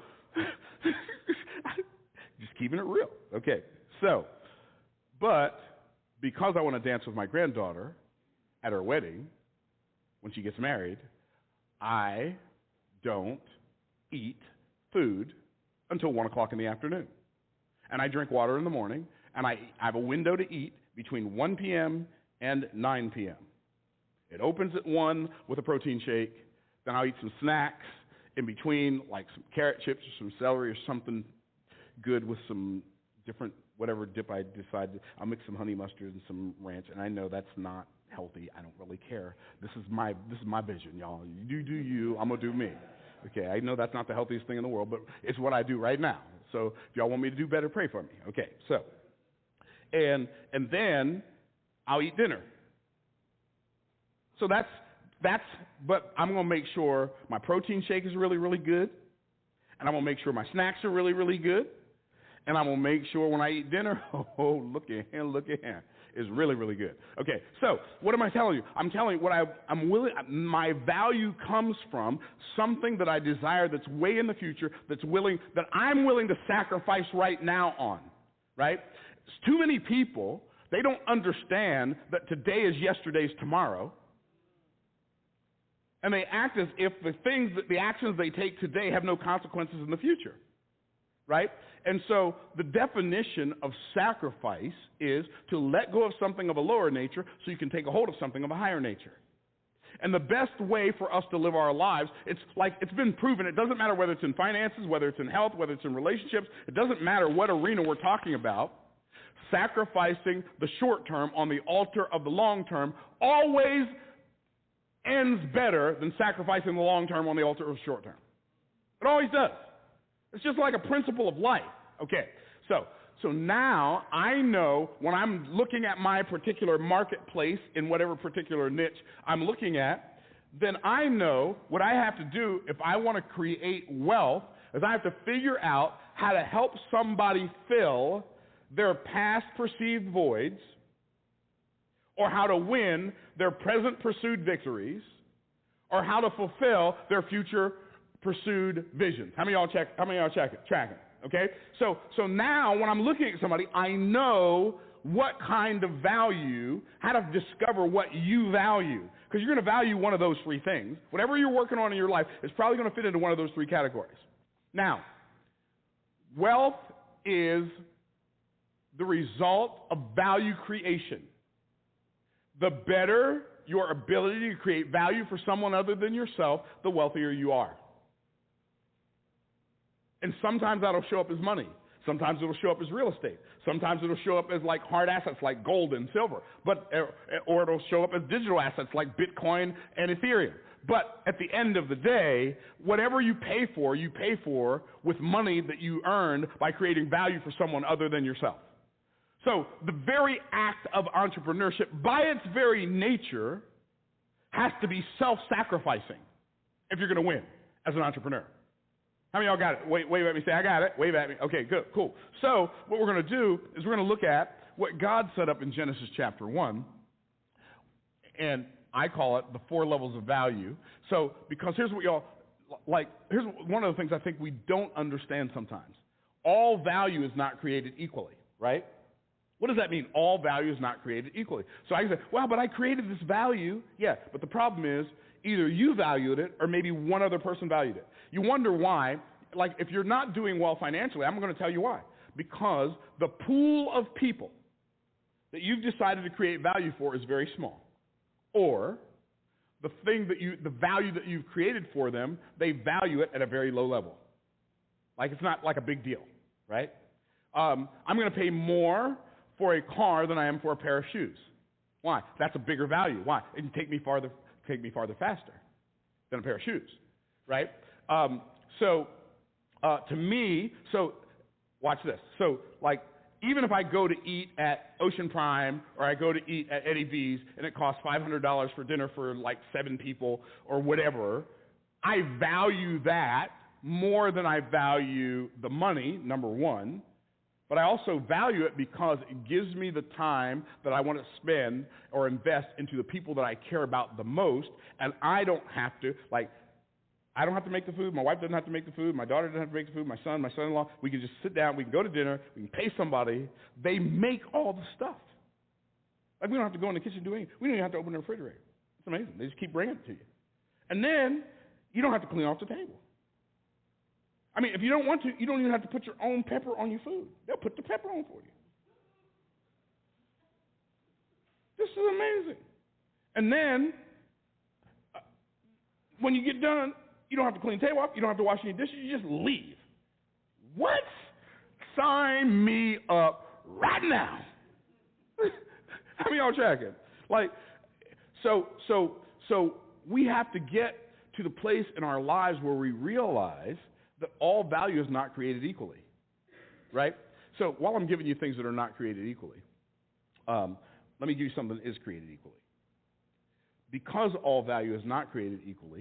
just keeping it real. Okay, so, but because I want to dance with my granddaughter at her wedding, when she gets married, I don't eat food until one o'clock in the afternoon. And I drink water in the morning, and I, I have a window to eat between one p.m. and nine p.m. It opens at one with a protein shake, then I'll eat some snacks in between, like some carrot chips or some celery or something good with some different, whatever dip I decide. I'll mix some honey mustard and some ranch, and I know that's not healthy. I don't really care. This is my this is my vision, y'all. You do you. I'm going to do me. Okay, I know that's not the healthiest thing in the world, but it's what I do right now. So if y'all want me to do better, pray for me. Okay, so, and and then I'll eat dinner. So that's, that's, but I'm going to make sure my protein shake is really, really good, and I'm going to make sure my snacks are really, really good, and I'm going to make sure when I eat dinner, oh, look at him, look at him, is really, really good. Okay, so what am I telling you? I'm telling you what I, I'm willing, my value comes from something that I desire that's way in the future, that's willing, that I'm willing to sacrifice right now on, right? Too many people, they don't understand that today is yesterday's tomorrow. And they act as if the things, that the actions they take today have no consequences in the future, right? And so the definition of sacrifice is to let go of something of a lower nature so you can take a hold of something of a higher nature. And the best way for us to live our lives, it's like it's been proven. It doesn't matter whether it's in finances, whether it's in health, whether it's in relationships. It doesn't matter what arena we're talking about. Sacrificing the short term on the altar of the long term always ends better than sacrificing the long term on the altar of the short term. It always does. It's just like a principle of life. Okay, so so now I know when I'm looking at my particular marketplace in whatever particular niche I'm looking at, then I know what I have to do if I want to create wealth is I have to figure out how to help somebody fill their past perceived voids, or how to win their present pursued victories, or how to fulfill their future pursued visions. How many of y'all check? How many of y'all check it? Tracking? Okay. So so now when I'm looking at somebody, I know what kind of value, how to discover what you value, because you're going to value one of those three things. Whatever you're working on in your life is probably going to fit into one of those three categories. Now, wealth is the result of value creation. The better your ability to create value for someone other than yourself, the wealthier you are. And sometimes that'll show up as money. Sometimes it'll show up as real estate. Sometimes it'll show up as like hard assets like gold and silver. But or it'll show up as digital assets like Bitcoin and Ethereum. But at the end of the day, whatever you pay for, you pay for with money that you earned by creating value for someone other than yourself. So the very act of entrepreneurship, by its very nature, has to be self-sacrificing if you're going to win as an entrepreneur. How many of y'all got it? Wait, wave at me. Say, I got it. Wave at me. Okay, good, cool. So what we're going to do is we're going to look at what God set up in Genesis chapter one, and I call it the four levels of value. So because here's what y'all, like, here's one of the things I think we don't understand sometimes. All value is not created equally, right? What does that mean? All value is not created equally. So I can say, well, but I created this value. Yeah, but the problem is either you valued it or maybe one other person valued it. You wonder why. Like if you're not doing well financially, I'm going to tell you why. Because the pool of people that you've decided to create value for is very small. Or the thing that you, the value that you've created for them, they value it at a very low level. Like it's not like a big deal, right? Um, I'm going to pay more for a car than I am for a pair of shoes. Why? That's a bigger value. Why? It can take me farther, take me farther faster than a pair of shoes, right? Um, so uh, to me, so watch this. So like even if I go to eat at Ocean Prime or I go to eat at Eddie V's and it costs five hundred dollars for dinner for like seven people or whatever, I value that more than I value the money, number one. But I also value it because it gives me the time that I want to spend or invest into the people that I care about the most, and I don't have to, like, I don't have to make the food, my wife doesn't have to make the food, my daughter doesn't have to make the food, my son, my son-in-law, we can just sit down, we can go to dinner, we can pay somebody, they make all the stuff. Like, we don't have to go in the kitchen and do anything. We don't even have to open the refrigerator. It's amazing. They just keep bringing it to you. And then you don't have to clean off the table. I mean, if you don't want to, you don't even have to put your own pepper on your food. They'll put the pepper on for you. This is amazing. And then, uh, when you get done, you don't have to clean the table up. You don't have to wash any dishes. You just leave. What? Sign me up right now. How many of y'all tracking? Like, so, so, so we have to get to the place in our lives where we realize that all value is not created equally, right? So while I'm giving you things that are not created equally, um, let me give you something that is created equally. Because all value is not created equally,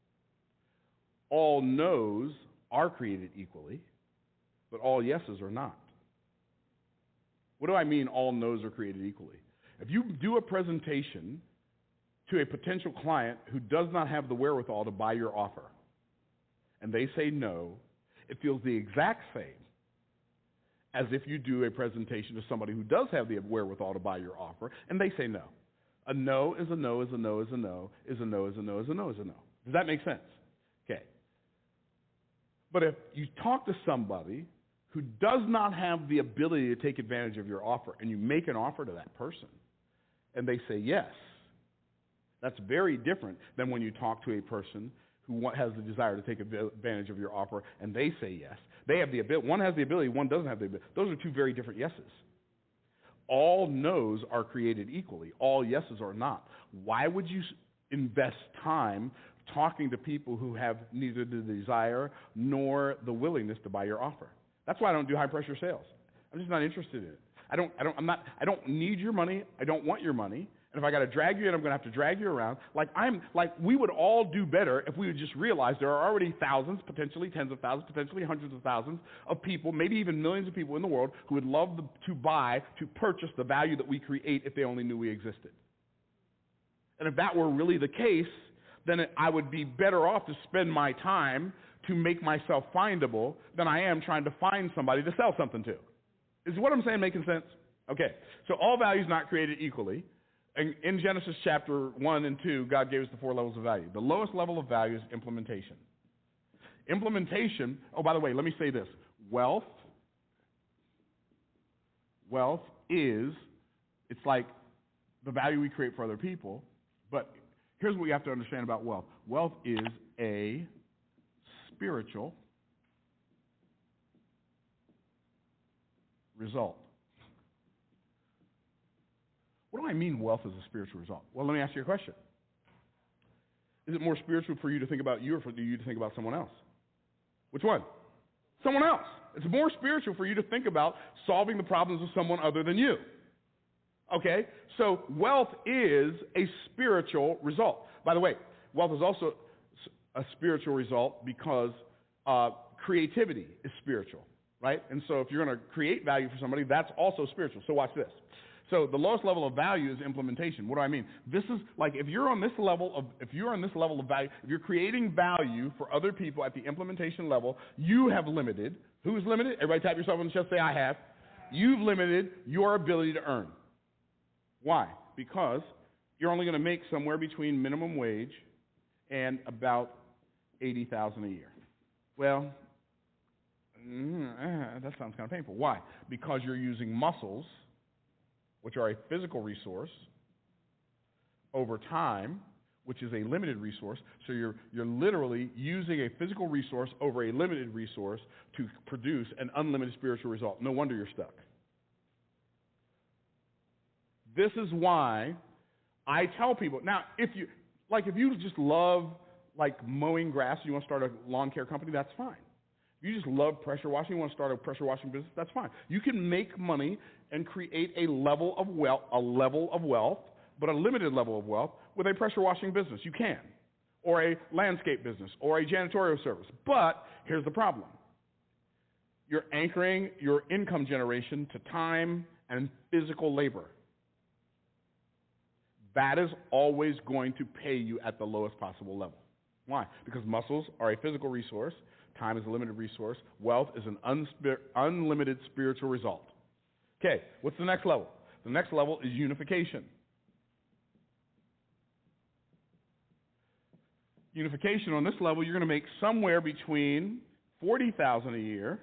all no's are created equally, but all yeses are not. What do I mean all no's are created equally? If you do a presentation to a potential client who does not have the wherewithal to buy your offer, and they say no, it feels the exact same as if you do a presentation to somebody who does have the wherewithal to buy your offer, and they say no. A no is a no is a no is a no is a no is a no is a no is a no. Does that make sense? Okay. But if you talk to somebody who does not have the ability to take advantage of your offer, and you make an offer to that person, and they say yes, That's very different than when you talk to a person who wa- has the desire to take advantage of your offer and they say yes. They have the ability. One has the ability, one doesn't have the ability. Those are two very different yeses. All no's are created equally. All yeses are not. Why would you invest time talking to people who have neither the desire nor the willingness to buy your offer? That's why I don't do high pressure sales. I'm just not interested in it. I don't, I don't, I'm not, I don't need your money. I don't want your money. And if I got to drag you in, I'm going to have to drag you around. Like I'm, like we would all do better if we would just realize there are already thousands, potentially tens of thousands, potentially hundreds of thousands of people, maybe even millions of people in the world who would love the, to buy, to purchase the value that we create if they only knew we existed. And if that were really the case, then it, I would be better off to spend my time to make myself findable than I am trying to find somebody to sell something to. Is what I'm saying making sense? Okay, so all value is not created equally. In, in Genesis chapter one and two, God gave us the four levels of value. The lowest level of value is implementation. Implementation, oh, by the way, let me say this. Wealth, wealth is, it's like the value we create for other people, but here's what we have to understand about wealth. Wealth is a spiritual result. What do I mean wealth is a spiritual result? Well, let me ask you a question. Is it more spiritual for you to think about you or for you to think about someone else? Which one? Someone else. It's more spiritual for you to think about solving the problems of someone other than you. Okay? So wealth is a spiritual result. By the way, wealth is also a spiritual result because uh, creativity is spiritual, right? And so if you're going to create value for somebody, that's also spiritual. So watch this. So the lowest level of value is implementation. What do I mean? This is like if you're on this level of if you're on this level of value, if you're creating value for other people at the implementation level, you have limited. Who's limited? Everybody tap yourself on the chest, say I have. You've limited your ability to earn. Why? Because you're only going to make somewhere between minimum wage and about eighty thousand dollars a year. Well, mm, uh, that sounds kind of painful. Why? Because you're using muscles, which are a physical resource, over time, which is a limited resource. So you're, you're literally using a physical resource over a limited resource to produce an unlimited spiritual result. No wonder you're stuck. This is why I tell people, now, if you, like if you just love like mowing grass and you want to start a lawn care company, that's fine. If you just love pressure washing, you want to start a pressure washing business, that's fine. You can make money and create a level of wealth, a level of wealth, but a limited level of wealth with a pressure washing business. You can. Or a landscape business, or a janitorial service. But here's the problem. You're anchoring your income generation to time and physical labor. That is always going to pay you at the lowest possible level. Why? Because muscles are a physical resource. Time is a limited resource. Wealth is an unspir- unlimited spiritual result. Okay, what's the next level? The next level is unification. Unification on this level, you're going to make somewhere between forty thousand dollars a year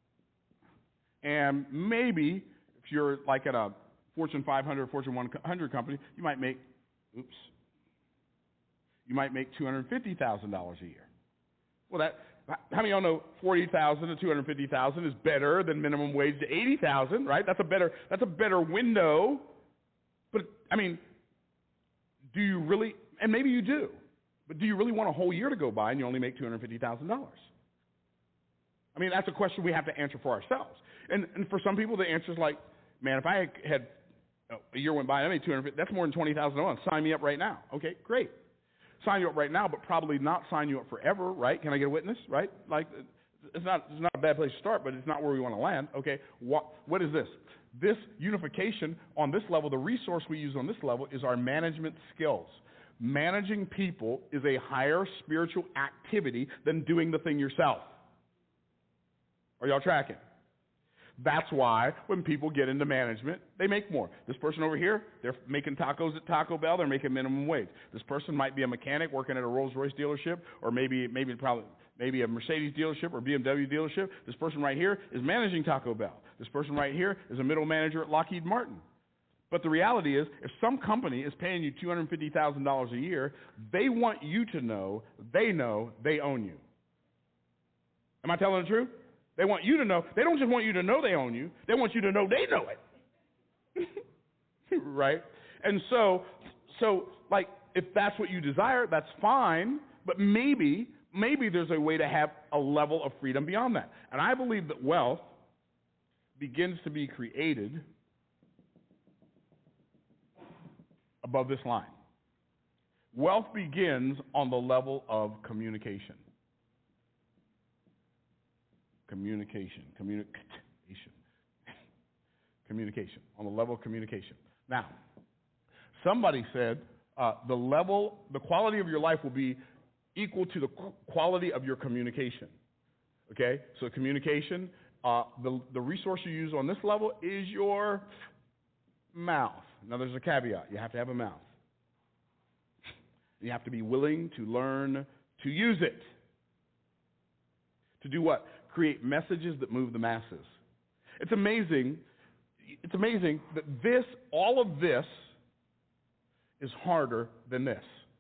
and maybe if you're like at a Fortune five hundred, Fortune one hundred company, you might make, oops, you might make two hundred fifty thousand dollars a year. Well, that, how many of y'all know forty thousand to two hundred fifty thousand is better than minimum wage to eighty thousand, right? That's a better, that's a better window. But, I mean, do you really, and maybe you do, but do you really want a whole year to go by and you only make two hundred fifty thousand dollars? I mean, that's a question we have to answer for ourselves. And, and for some people, the answer is like, man, if I had, a year went by and I made two hundred fifty, that's more than twenty thousand dollars. Sign me up right now. Okay, great. Sign you up right now, but probably not sign you up forever, right? Can I get a witness, right? Like, it's not, it's not a bad place to start, but it's not where we want to land. Okay, what, what is this? This unification on this level, the resource we use on this level is our management skills. Managing people is a higher spiritual activity than doing the thing yourself. Are y'all tracking? That's why when people get into management, they make more. This person over here, they're making tacos at Taco Bell, they're making minimum wage. This person might be a mechanic working at a Rolls-Royce dealership, or maybe maybe probably maybe a Mercedes dealership or B M W dealership. This person right here is managing Taco Bell. This person right here is a middle manager at Lockheed Martin. But the reality is, if some company is paying you two hundred fifty thousand dollars a year, they want you to know they know they own you. Am I telling the truth? They want you to know. They don't just want you to know they own you. They want you to know they know it. Right? And so, so like, if that's what you desire, that's fine. But maybe, maybe there's a way to have a level of freedom beyond that. And I believe that wealth begins to be created above this line. Wealth begins on the level of communication. Communication, communication, communication, on the level of communication. Now, somebody said uh, the level, the quality of your life will be equal to the qu- quality of your communication. Okay, so communication, uh, the the resource you use on this level is your mouth. Now, there's a caveat. You have to have a mouth. You have to be willing to learn to use it. To do what? Create messages that move the masses. It's amazing. It's amazing that this, all of this, is harder than this.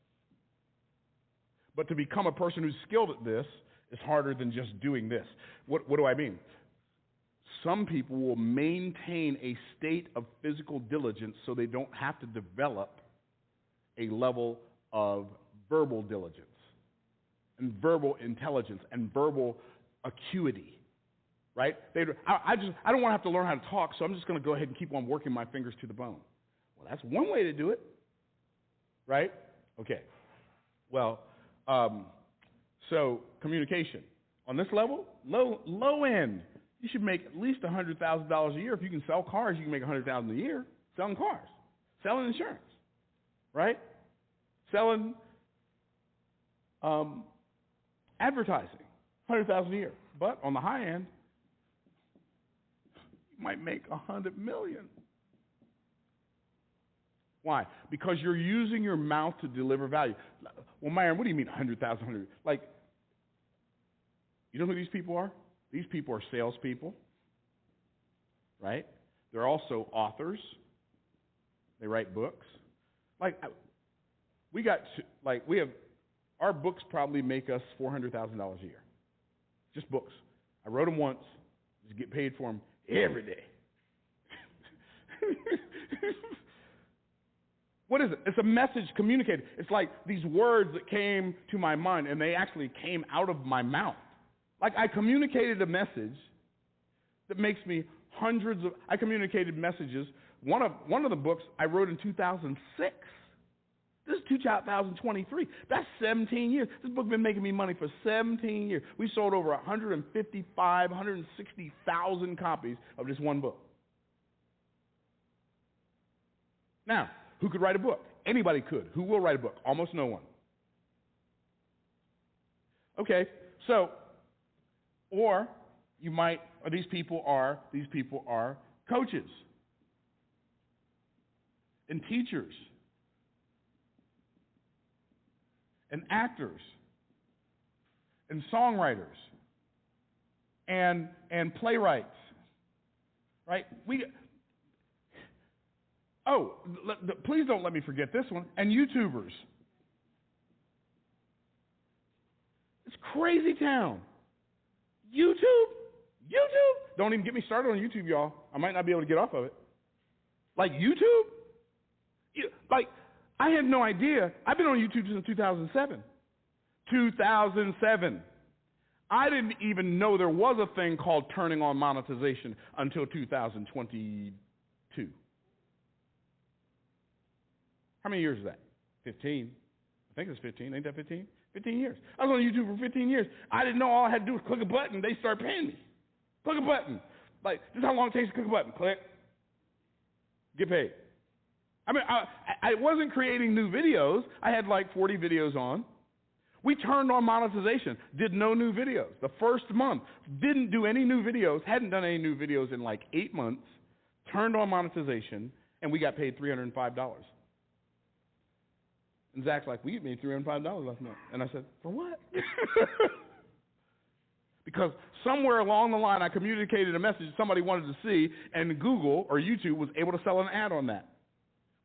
But to become a person who's skilled at this is harder than just doing this. What, what do I mean? Some people will maintain a state of physical diligence so they don't have to develop a level of verbal diligence and verbal intelligence and verbal acuity, right? They, I, I just I don't want to have to learn how to talk, so I'm just going to go ahead and keep on working my fingers to the bone. Well, that's one way to do it, right? Okay. Well, um, so communication on this level, low low end. You should make at least one hundred thousand dollars a year. If you can sell cars, you can make one hundred thousand dollars a year selling cars, selling insurance, right? Selling um, advertising, one hundred thousand dollars a year. But on the high end, you might make one hundred million dollars. Why? Because you're using your mouth to deliver value. Well, Myron, what do you mean one hundred thousand dollars? Like, you know who these people are? These people are salespeople, right? They're also authors. They write books. Like, we got, to, like, we have, our books probably make us four hundred thousand dollars a year. Just books. I wrote them once. Just get paid for them every day. What is it? It's a message communicated. It's like these words that came to my mind, and they actually came out of my mouth. Like, I communicated a message that makes me hundreds of, I communicated messages. One of, one of the books I wrote in two thousand six. This is two thousand twenty-three. That's seventeen years. This book has been making me money for seventeen years. We sold over one hundred fifty-five, one hundred sixty thousand copies of this one book. Now, who could write a book? Anybody could. Who will write a book? Almost no one. Okay, so, or you might, or these people are, these people are coaches and teachers and actors and songwriters and and playwrights, right? We oh, let, please don't let me forget this one. And YouTubers. It's crazy town. YouTube, YouTube. Don't even get me started on YouTube, y'all. I might not be able to get off of it. Like YouTube, you, like. I had no idea. I've been on YouTube since two thousand seven. two thousand seven. I didn't even know there was a thing called turning on monetization until two thousand twenty-two. How many years is that? fifteen. I think it's fifteen. Ain't that fifteen? fifteen years. I was on YouTube for fifteen years. I didn't know all I had to do was click a button. They start paying me. Click a button. Like, this is how long it takes to click a button. Click. Get paid. I mean, I, I wasn't creating new videos. I had like forty videos on. We turned on monetization, did no new videos. The first month, didn't do any new videos, hadn't done any new videos in like eight months, turned on monetization, and we got paid three hundred five dollars. And Zach's like, we made three hundred five dollars last month. And I said, for what? Because somewhere along the line, I communicated a message somebody wanted to see, and Google or YouTube was able to sell an ad on that.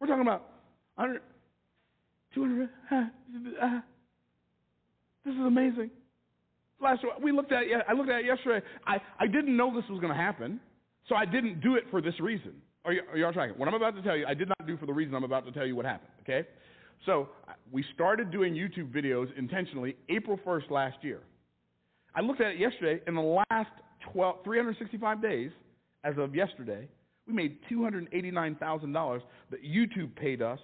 We're talking about one hundred, two hundred. Uh, uh, this is amazing. Last we looked at it, I looked at it yesterday. I, I didn't know this was going to happen, so I didn't do it for this reason. Are you, are you all tracking? What I'm about to tell you, I did not do for the reason I'm about to tell you what happened, okay? So we started doing YouTube videos intentionally April first last year. I looked at it yesterday. In the last twelve, three hundred sixty-five days, as of yesterday, we made two hundred eighty-nine thousand dollars that YouTube paid us.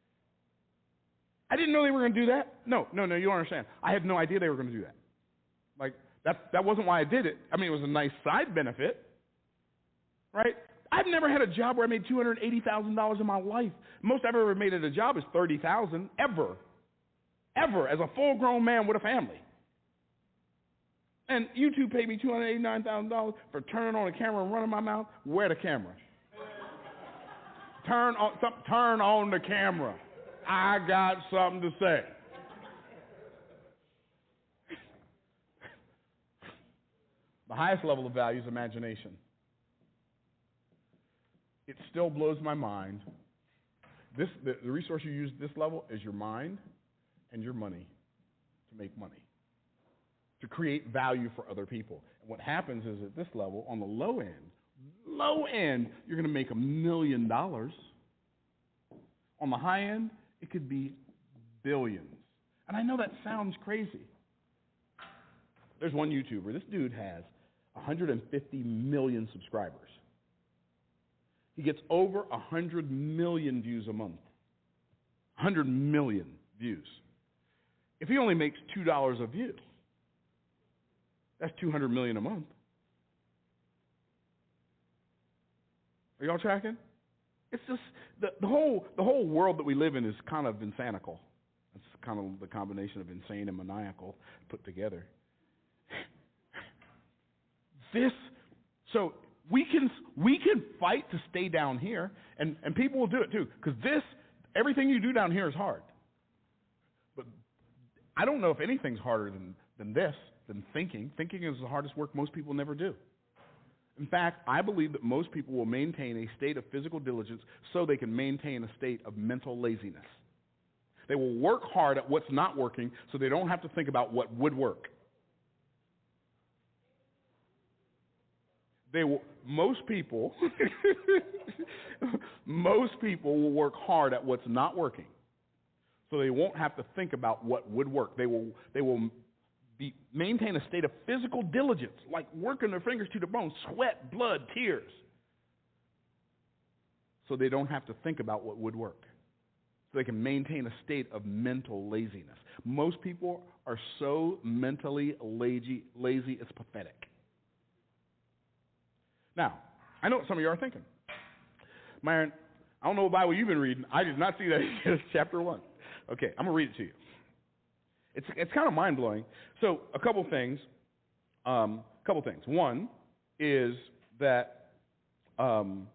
I didn't know they were going to do that. No, no, no, you don't understand. I had no idea they were going to do that. Like, that, that wasn't why I did it. I mean, it was a nice side benefit, right? I've never had a job where I made two hundred eighty thousand dollars in my life. Most I've ever made at a job is thirty thousand dollars, ever. Ever, as a full-grown man with a family. And YouTube paid me two hundred eighty-nine thousand dollars for turning on the camera and running my mouth. Where the camera? turn on, turn on the camera. I got something to say. The highest level of value is imagination. It still blows my mind. This, the, the resource you use at this level is your mind and your money to make money, to create value for other people. And what happens is at this level, on the low end, low end, you're going to make a million dollars. On the high end, it could be billions. And I know that sounds crazy. There's one YouTuber. This dude has one hundred fifty million subscribers. He gets over one hundred million views a month. one hundred million views. If he only makes two dollars a view, that's two hundred million a month. Are y'all tracking? It's just the, the whole the whole world that we live in is kind of insanical. It's kind of the combination of insane and maniacal put together. This, so we can we can fight to stay down here, and, and people will do it too, because this, everything you do down here is hard. But I don't know if anything's harder than, than this, than thinking. Thinking is the hardest work most people never do. In fact, I believe that most people will maintain a state of physical diligence so they can maintain a state of mental laziness. They will work hard at what's not working so they don't have to think about what would work. They will, most people, most people will work hard at what's not working, so they won't have to think about what would work. They will, they will be, maintain a state of physical diligence, like working their fingers to the bone, sweat, blood, tears, so they don't have to think about what would work. So they can maintain a state of mental laziness. Most people are so mentally lazy, lazy it's pathetic. Now, I know what some of you are thinking. Myron, I don't know what Bible you've been reading. I did not see that in Genesis chapter one. Okay, I'm going to read it to you. It's it's kind of mind-blowing. So a couple things. Um, a couple things. One is that um,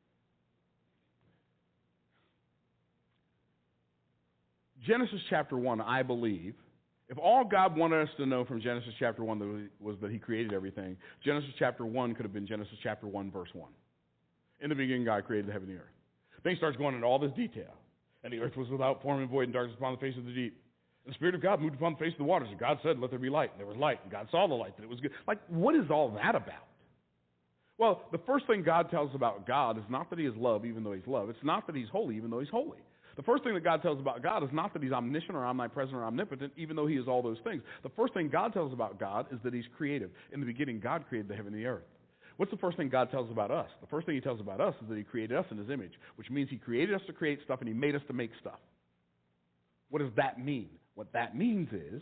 Genesis chapter one, I believe, if all God wanted us to know from Genesis chapter one was that he created everything, Genesis chapter one could have been Genesis chapter one, verse one. In the beginning, God created the heaven and the earth. Then he starts going into all this detail. And the earth was without form and void, and darkness upon the face of the deep. And the Spirit of God moved upon the face of the waters. And God said, let there be light. And there was light. And God saw the light, that it was good. Like, what is all that about? Well, the first thing God tells us about God is not that he is love, even though he's love. It's not that he's holy, even though he's holy. The first thing that God tells us about God is not that he's omniscient or omnipresent or omnipotent, even though he is all those things. The first thing God tells us about God is that he's creative. In the beginning, God created the heaven and the earth. What's the first thing God tells us about us? The first thing he tells us about us is that he created us in his image, which means he created us to create stuff and he made us to make stuff. What does that mean? What that means is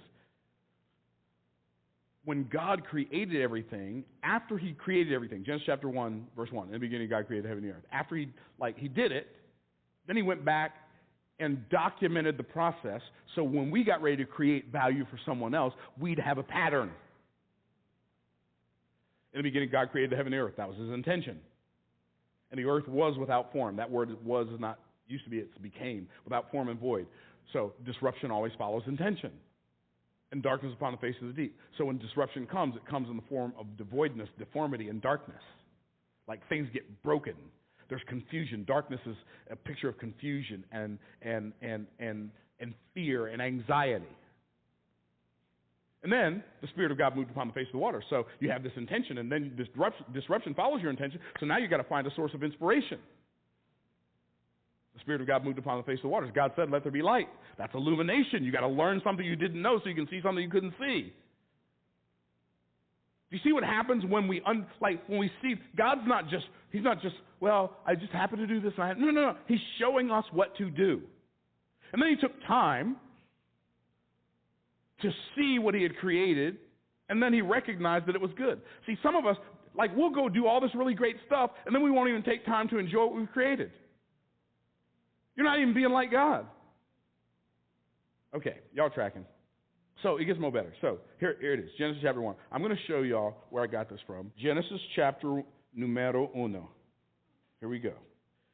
when God created everything, after he created everything, Genesis chapter one, verse one, in the beginning God created heaven and the earth. After he, like, he did it, then he went back and documented the process so when we got ready to create value for someone else, we'd have a pattern. In the beginning, God created the heaven and the earth. That was his intention. And the earth was without form. That word was is not, used to be, it's became, without form and void. So disruption always follows intention. And darkness upon the face of the deep. So when disruption comes, it comes in the form of devoidness, deformity, and darkness. Like things get broken. there's confusion. Darkness is a picture of confusion and, and, and, and, and fear and anxiety. And then the Spirit of God moved upon the face of the water. So you have this intention, and then disruption, disruption follows your intention. So now you've got to find a source of inspiration. The Spirit of God moved upon the face of the waters. God said, let there be light. That's illumination. You've got to learn something you didn't know so you can see something you couldn't see. Do you see what happens when we, un, like, when we see, God's not just, he's not just, well, I just happen to do this. And I, no, no, no. He's showing us what to do. And then he took time to see what he had created, and then he recognized that it was good. See, some of us, like, we'll go do all this really great stuff, and then we won't even take time to enjoy what we've created. You're not even being like God. Okay, y'all tracking. So it gets more better. So here, here it is, Genesis chapter one. I'm going to show y'all where I got this from. Genesis chapter numero uno. Here we go.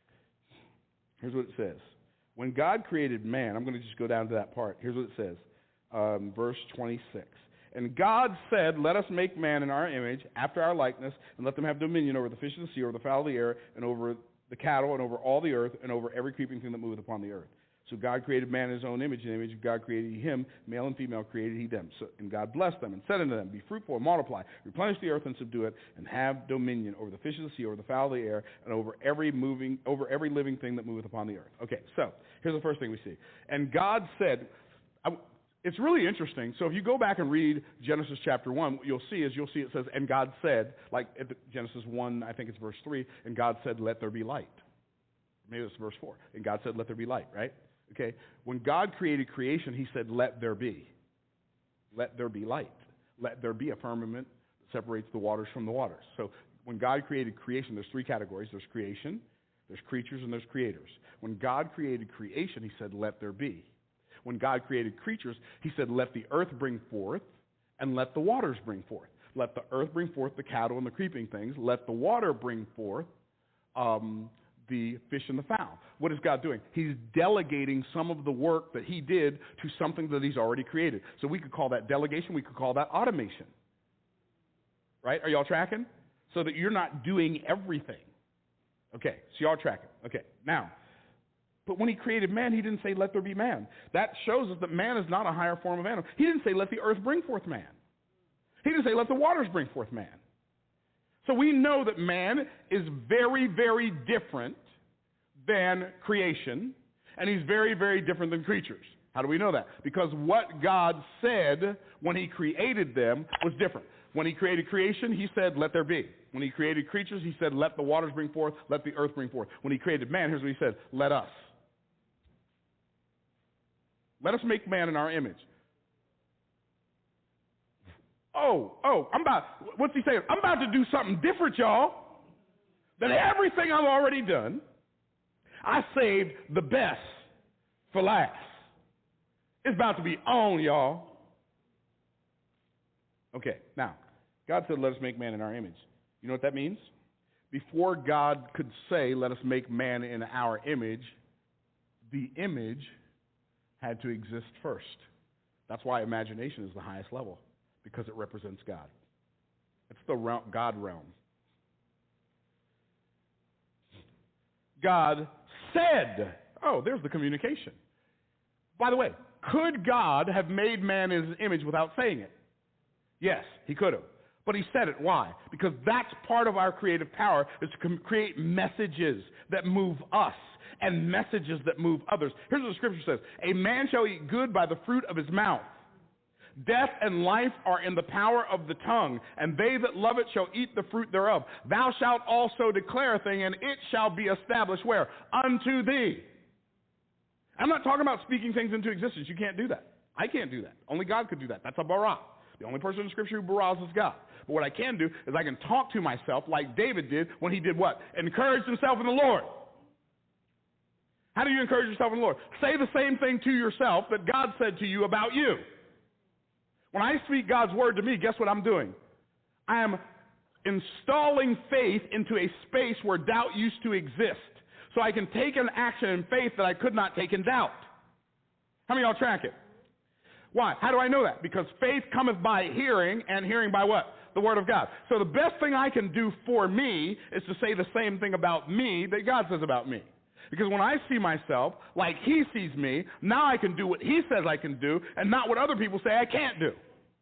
Here's what it says. When God created man, I'm going to just go down to that part. Here's what it says. Um, verse twenty-six. And God said, let us make man in our image, after our likeness, and let them have dominion over the fish of the sea, over the fowl of the air, and over the cattle, and over all the earth, and over every creeping thing that moveth upon the earth. So God created man in his own image. In the image of God created he him, male and female created he them. So, and God blessed them and said unto them, be fruitful and multiply, replenish the earth and subdue it, and have dominion over the fish of the sea, over the fowl of the air, and over every moving, over every living thing that moveth upon the earth. Okay, so here's the first thing we see. And God said, I, it's really interesting. So if you go back and read Genesis chapter one, what you'll see is you'll see it says, and God said, like at the, Genesis one, I think it's verse three, and God said, let there be light. Maybe it's verse four. And God said, let there be light, right? Okay. When God created creation, he said, let there be. Let there be light. Let there be a firmament that separates the waters from the waters. So when God created creation, there's three categories. There's creation, there's creatures, and there's creators. When God created creation, he said, let there be. When God created creatures, he said, let the earth bring forth and let the waters bring forth. Let the earth bring forth the cattle and the creeping things. Let the water bring forth um, the fish and the fowl. What is God doing? He's delegating some of the work that he did to something that he's already created. So we could call that delegation. We could call that automation. Right? Are y'all tracking? So that you're not doing everything. Okay. So y'all tracking. Okay. Now, but when he created man, he didn't say, let there be man. That shows us that man is not a higher form of animal. He didn't say, let the earth bring forth man. He didn't say, let the waters bring forth man. So we know that man is very, very different than creation, and he's very, very different than creatures. How do we know that? Because what God said when he created them was different. When he created creation, he said, let there be. When he created creatures, he said, let the waters bring forth, let the earth bring forth. When he created man, here's what he said, let us. Let us make man in our image. Oh, oh, I'm about, what's he saying? I'm about to do something different, y'all, than everything I've already done. I saved the best for last. It's about to be on, y'all. Okay, now, God said, let us make man in our image. You know what that means? Before God could say, let us make man in our image, the image had to exist first. That's why imagination is the highest level, because it represents God. It's the realm, God realm. God said, oh, there's the communication. By the way, could God have made man in his image without saying it? Yes, he could have. But he said it. Why? Because that's part of our creative power, is to com- create messages that move us and messages that move others. Here's what the scripture says. A man shall eat good by the fruit of his mouth. Death and life are in the power of the tongue, and they that love it shall eat the fruit thereof. Thou shalt also declare a thing, and it shall be established where? Unto thee. I'm not talking about speaking things into existence. You can't do that. I can't do that. Only God could do that. That's a bara. The only person in Scripture who baras is God. But what I can do is I can talk to myself like David did when he did what? Encouraged himself in the Lord. How do you encourage yourself in the Lord? Say the same thing to yourself that God said to you about you. When I speak God's word to me, guess what I'm doing? I am installing faith into a space where doubt used to exist. So I can take an action in faith that I could not take in doubt. How many of y'all track it? Why? How do I know that? Because faith cometh by hearing, and hearing by what? The Word of God. So the best thing I can do for me is to say the same thing about me that God says about me. Because when I see myself like He sees me, now I can do what He says I can do and not what other people say I can't do.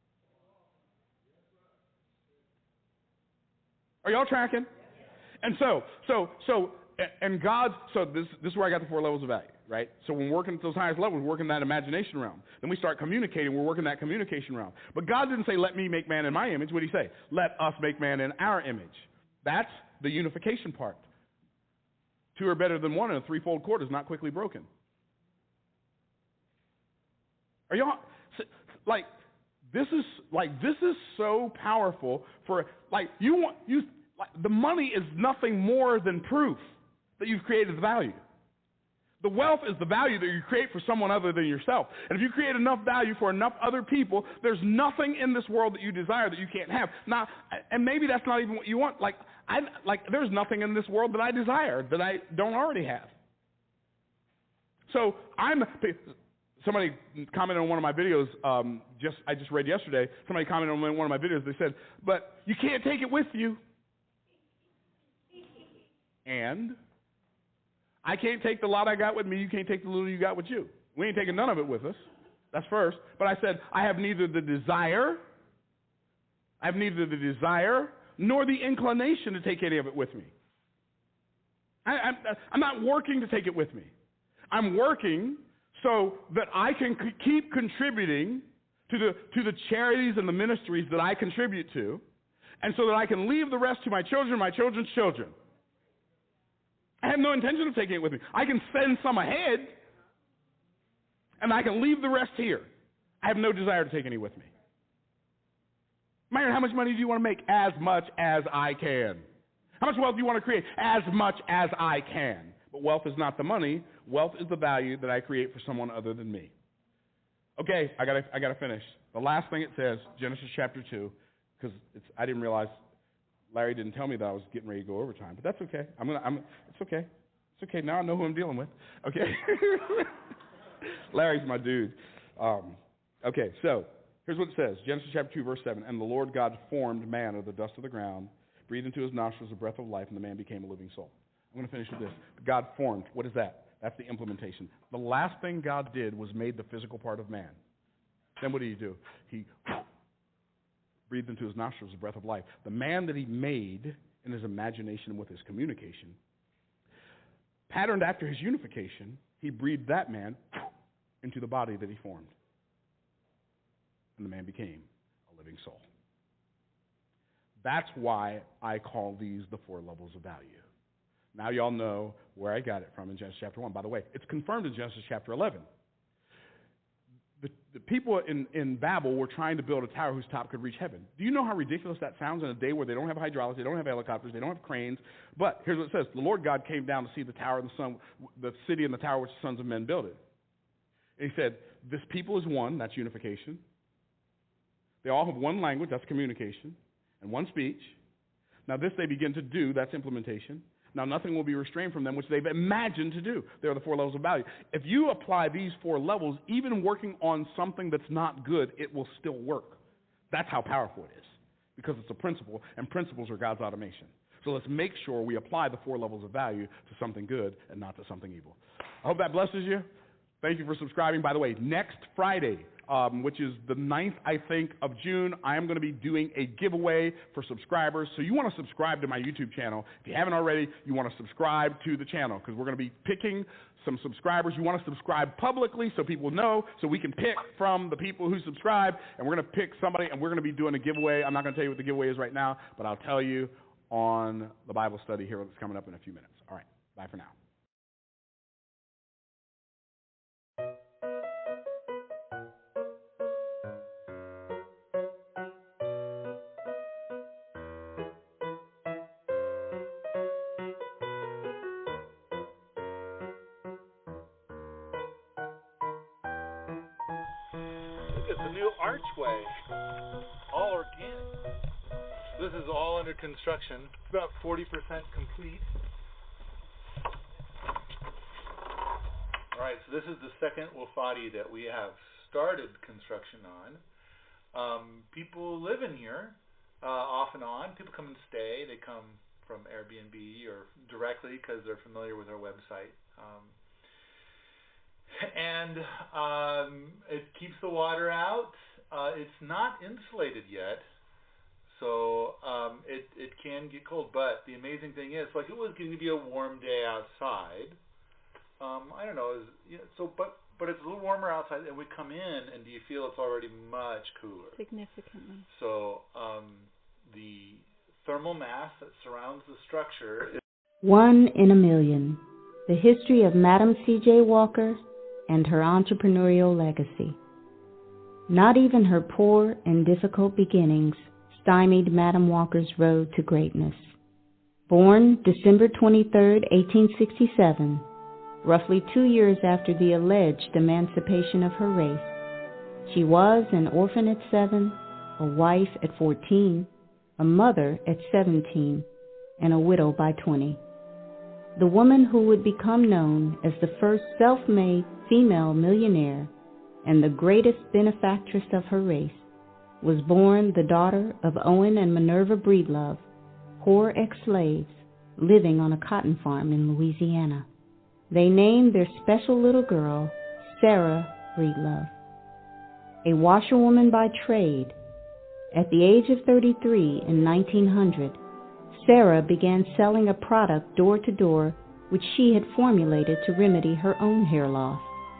Are y'all tracking? And so, so, so, and God, so this, this is where I got the four levels of value, right? So when we're working at those highest levels, we're working that imagination realm. Then we start communicating, we're working that communication realm. But God didn't say, let me make man in my image. What did He say? Let us make man in our image. That's the unification part. Two are better than one, and a threefold cord is not quickly broken. Are y'all, like, this is, like, this is so powerful for, like, you want, you, like, the money is nothing more than proof that you've created the value. The wealth is the value that you create for someone other than yourself. And if you create enough value for enough other people, there's nothing in this world that you desire that you can't have. Now, and maybe that's not even what you want. Like, I, like there's nothing in this world that I desire that I don't already have. So I'm, somebody commented on one of my videos, um, just I just read yesterday, somebody commented on one of my videos, they said, but you can't take it with you. And I can't take the lot I got with me, you can't take the little you got with you. We ain't taking none of it with us. That's first. But I said, I have neither the desire, I have neither the desire nor the inclination to take any of it with me. I, I'm, I'm not working to take it with me. I'm working so that I can c- keep contributing to the, to the charities and the ministries that I contribute to, and so that I can leave the rest to my children, my children's children. I have no intention of taking it with me. I can send some ahead, and I can leave the rest here. I have no desire to take any with me. Myron, how much money do you want to make? As much as I can. How much wealth do you want to create? As much as I can. But wealth is not the money. Wealth is the value that I create for someone other than me. Okay, I gotta, I gotta finish. The last thing it says, Genesis chapter two, because I didn't realize Larry didn't tell me that I was getting ready to go overtime, but that's okay. I'm gonna, I'm, it's okay. It's okay. Now I know who I'm dealing with. Okay. Larry's my dude. Um, okay, so here's what it says. Genesis chapter two, verse seven. And the Lord God formed man out of the dust of the ground, breathed into his nostrils a breath of life, and the man became a living soul. I'm going to finish with this. God formed. What is that? That's the implementation. The last thing God did was made the physical part of man. Then what did he do? He breathed into his nostrils a breath of life. The man that he made in his imagination and with his communication, patterned after his unification, he breathed that man into the body that he formed. And the man became a living soul. That's why I call these the four levels of value. Now y'all know where I got it from in Genesis chapter one. By the way, it's confirmed in Genesis chapter eleven. The, the people in, in Babel were trying to build a tower whose top could reach heaven. Do you know how ridiculous that sounds in a day where they don't have hydraulics, they don't have helicopters, they don't have cranes? But here's what it says. The Lord God came down to see the tower and the sun, the city and the tower which the sons of men built it. And he said, this people is one, that's unification. They all have one language, that's communication, and one speech. Now this they begin to do, that's implementation. Now nothing will be restrained from them, which they've imagined to do. They are the four levels of value. If you apply these four levels, even working on something that's not good, it will still work. That's how powerful it is, because it's a principle, and principles are God's automation. So let's make sure we apply the four levels of value to something good and not to something evil. I hope that blesses you. Thank you for subscribing. By the way, next Friday, um, which is the ninth, I think, of June, I am going to be doing a giveaway for subscribers. So you want to subscribe to my YouTube channel. If you haven't already, you want to subscribe to the channel, because we're going to be picking some subscribers. You want to subscribe publicly so people know, so we can pick from the people who subscribe, and we're going to pick somebody, and we're going to be doing a giveaway. I'm not going to tell you what the giveaway is right now, but I'll tell you on the Bible study here that's coming up in a few minutes. All right, bye for now. It's a new archway, all organic. This is all under construction. It's about forty percent complete. All right, so this is the second Wafati that we have started construction on. Um, people live in here. uh, off and on. People come and stay. They come from Airbnb or directly because they're familiar with our website. Um, and um, it keeps the water out. Uh, it's not insulated yet, so um, it, it can get cold. But the amazing thing is, like, it was going to be a warm day outside. Um, I don't know. Is, you know, so, but but it's a little warmer outside, and we come in, and do you feel it's already much cooler? Significantly. So um, the thermal mass that surrounds the structure is One in a Million, the history of Madam C J Walker and her entrepreneurial legacy. Not even her poor and difficult beginnings stymied Madam Walker's road to greatness. Born December twenty-third, eighteen sixty-seven, roughly two years after the alleged emancipation of her race, she was an orphan at seven, a wife at fourteen, a mother at seventeen, and a widow by twenty. The woman who would become known as the first self-made female millionaire and the greatest benefactress of her race was born the daughter of Owen and Minerva Breedlove, poor ex-slaves living on a cotton farm in Louisiana. They named their special little girl Sarah Breedlove. A washerwoman by trade, at the age of thirty-three in nineteen hundred, Sarah began selling a product door to door which she had formulated to remedy her own hair loss.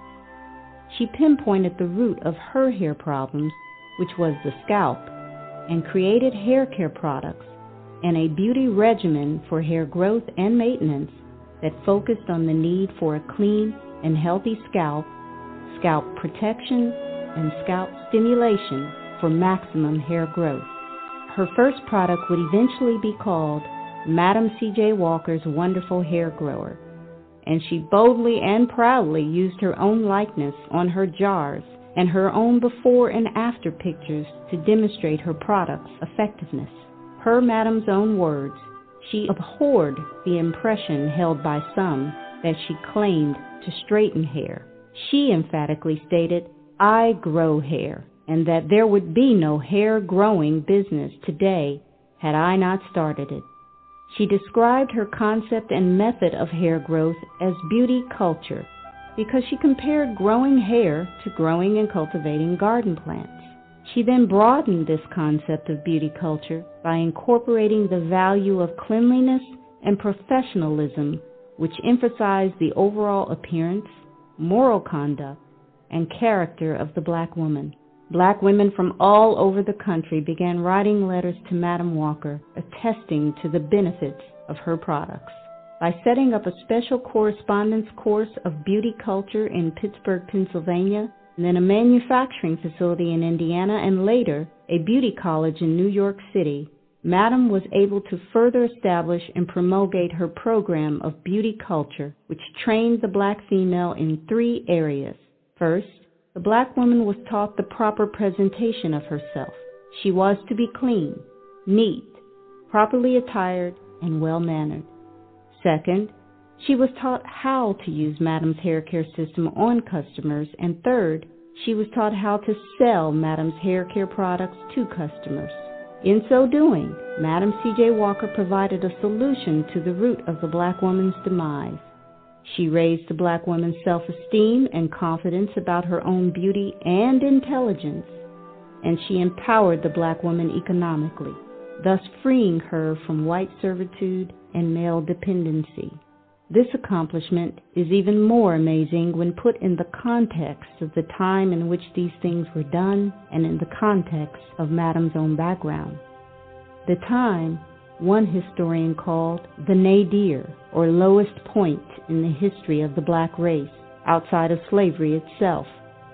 She pinpointed the root of her hair problems, which was the scalp, and created hair care products and a beauty regimen for hair growth and maintenance that focused on the need for a clean and healthy scalp, scalp protection, and scalp stimulation for maximum hair growth. Her first product would eventually be called Madam C J Walker's Wonderful Hair Grower, and she boldly and proudly used her own likeness on her jars and her own before and after pictures to demonstrate her product's effectiveness. Per Madam's own words, she abhorred the impression held by some that she claimed to straighten hair. She emphatically stated, "I grow hair," and that there would be no hair-growing business today had I not started it. She described her concept and method of hair growth as beauty culture because she compared growing hair to growing and cultivating garden plants. She then broadened this concept of beauty culture by incorporating the value of cleanliness and professionalism, which emphasized the overall appearance, moral conduct, and character of the black woman. Black women from all over the country began writing letters to Madam Walker attesting to the benefits of her products. By setting up a special correspondence course of beauty culture in Pittsburgh, Pennsylvania, and then a manufacturing facility in Indiana, and later a beauty college in New York City, Madam was able to further establish and promulgate her program of beauty culture, which trained the black female in three areas. First, the black woman was taught the proper presentation of herself. She was to be clean, neat, properly attired, and well-mannered. Second, she was taught how to use Madam's hair care system on customers. And third, she was taught how to sell Madam's hair care products to customers. In so doing, Madam C J Walker provided a solution to the root of the black woman's demise. She raised the black woman's self-esteem and confidence about her own beauty and intelligence, and she empowered the black woman economically, thus freeing her from white servitude and male dependency. This accomplishment is even more amazing when put in the context of the time in which these things were done and in the context of Madam's own background. The time, one historian called the nadir, or lowest point in the history of the black race, outside of slavery itself.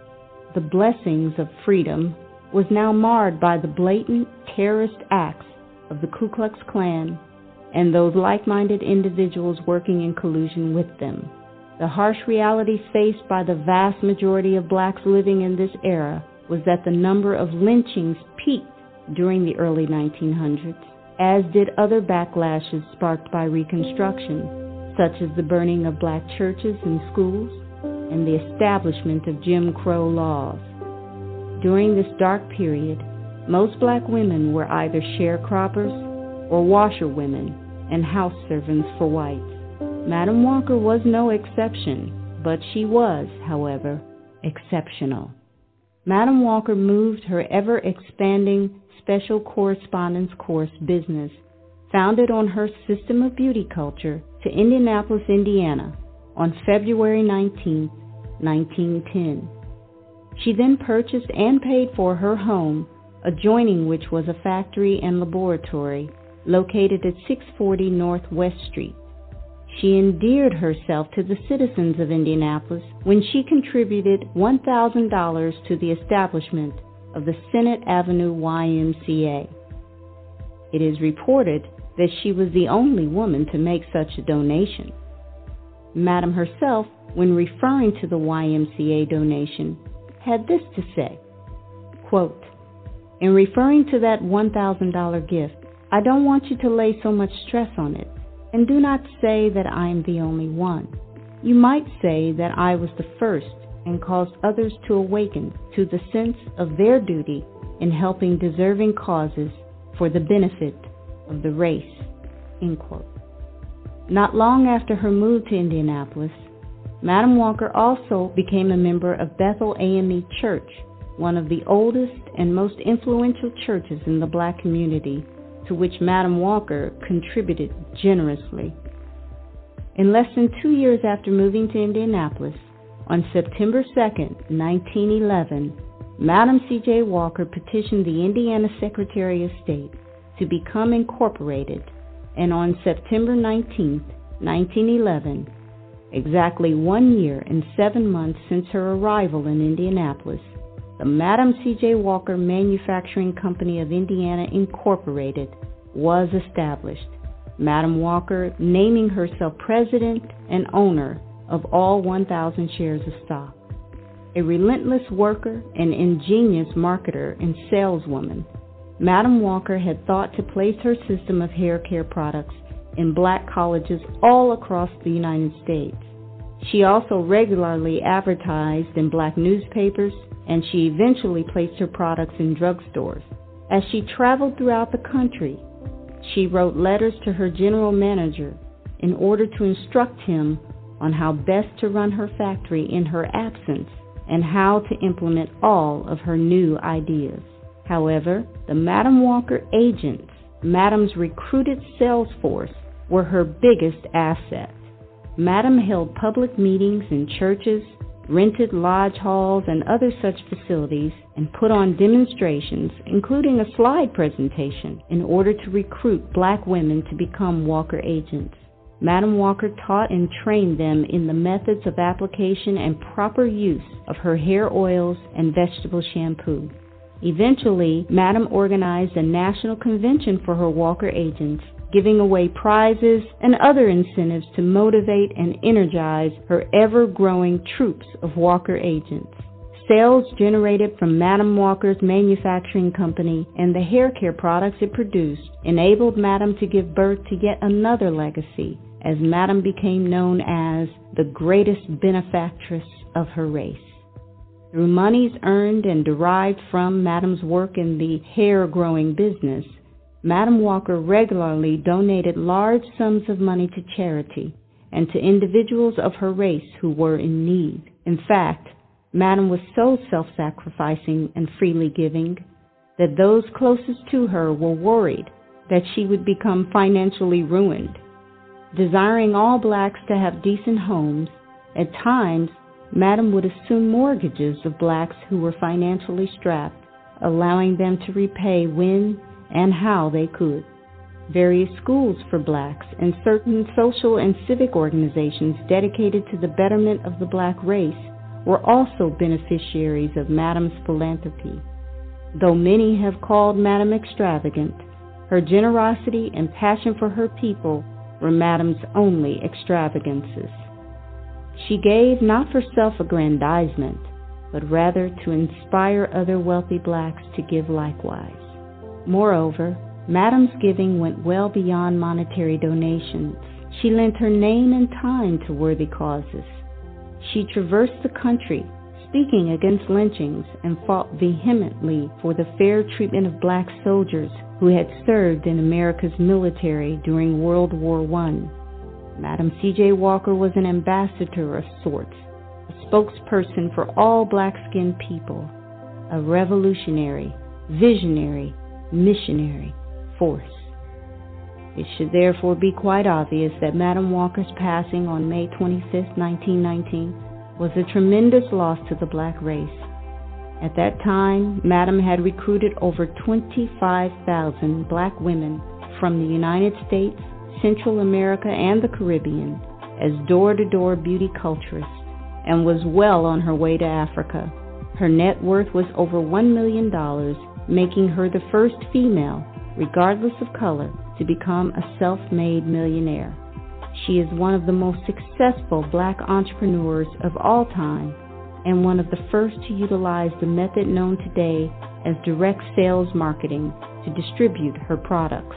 The blessings of freedom was now marred by the blatant terrorist acts of the Ku Klux Klan and those like-minded individuals working in collusion with them. The harsh reality faced by the vast majority of blacks living in this era was that the number of lynchings peaked during the early nineteen hundreds, as did other backlashes sparked by Reconstruction, such as the burning of black churches and schools and the establishment of Jim Crow laws. During this dark period, most black women were either sharecroppers or washerwomen and house servants for whites. Madam Walker was no exception, but she was, however, exceptional. Madam Walker moved her ever-expanding special correspondence course business, founded on her system of beauty culture, to Indianapolis, Indiana, on February nineteenth, nineteen ten. She then purchased and paid for her home, adjoining which was a factory and laboratory located at six forty North West Street. She endeared herself to the citizens of Indianapolis when she contributed one thousand dollars to the establishment of the Senate Avenue Y M C A. It is reported that she was the only woman to make such a donation. Madam herself, when referring to the Y M C A donation, had this to say, quote, "In referring to that one thousand dollars gift, I don't want you to lay so much stress on it, and do not say that I am the only one. You might say that I was the first and caused others to awaken to the sense of their duty in helping deserving causes for the benefit of the race." End quote. Not long after her move to Indianapolis, Madam Walker also became a member of Bethel A M E Church, one of the oldest and most influential churches in the black community, to which Madam Walker contributed generously. In less than two years after moving to Indianapolis, on September second, nineteen eleven, Madam C J Walker petitioned the Indiana Secretary of State to become incorporated, and on September nineteenth, nineteen eleven, exactly one year and seven months since her arrival in Indianapolis, the Madam C J Walker Manufacturing Company of Indiana Incorporated was established, Madam Walker naming herself president and owner of all one thousand shares of stock. A relentless worker and ingenious marketer and saleswoman, Madam Walker had thought to place her system of hair care products in black colleges all across the United States. She also regularly advertised in black newspapers, and she eventually placed her products in drugstores. As she traveled throughout the country, she wrote letters to her general manager in order to instruct him on how best to run her factory in her absence and how to implement all of her new ideas. However, the Madam Walker agents, Madam's recruited sales force, were her biggest asset. Madam held public meetings in churches, rented lodge halls and other such facilities, and put on demonstrations, including a slide presentation, in order to recruit black women to become Walker agents. Madam Walker taught and trained them in the methods of application and proper use of her hair oils and vegetable shampoo. Eventually, Madam organized a national convention for her Walker agents, giving away prizes and other incentives to motivate and energize her ever-growing troops of Walker agents. Sales generated from Madam Walker's manufacturing company and the hair care products it produced enabled Madam to give birth to yet another legacy, as Madam became known as the greatest benefactress of her race. Through monies earned and derived from Madam's work in the hair-growing business, Madam Walker regularly donated large sums of money to charity and to individuals of her race who were in need. In fact, Madam was so self-sacrificing and freely giving that those closest to her were worried that she would become financially ruined. Desiring all blacks to have decent homes, at times, Madam would assume mortgages of blacks who were financially strapped, allowing them to repay when and how they could. Various schools for blacks and certain social and civic organizations dedicated to the betterment of the black race were also beneficiaries of Madam's philanthropy. Though many have called Madam extravagant, her generosity and passion for her people were Madam's only extravagances. She gave not for self-aggrandizement, but rather to inspire other wealthy blacks to give likewise. Moreover, Madam's giving went well beyond monetary donations. She lent her name and time to worthy causes. She traversed the country, speaking against lynchings and fought vehemently for the fair treatment of black soldiers who had served in America's military during World War One. Madam C J Walker was an ambassador of sorts, a spokesperson for all black-skinned people, a revolutionary, visionary, missionary force. It should therefore be quite obvious that Madam Walker's passing on May twenty-fifth, nineteen nineteen, was a tremendous loss to the black race. At that time, Madam had recruited over twenty-five thousand black women from the United States, Central America, and the Caribbean as door-to-door beauty culturists, and was well on her way to Africa. Her net worth was over one million dollars, making her the first female, regardless of color, to become a self-made millionaire. She is one of the most successful black entrepreneurs of all time and one of the first to utilize the method known today as direct sales marketing to distribute her products.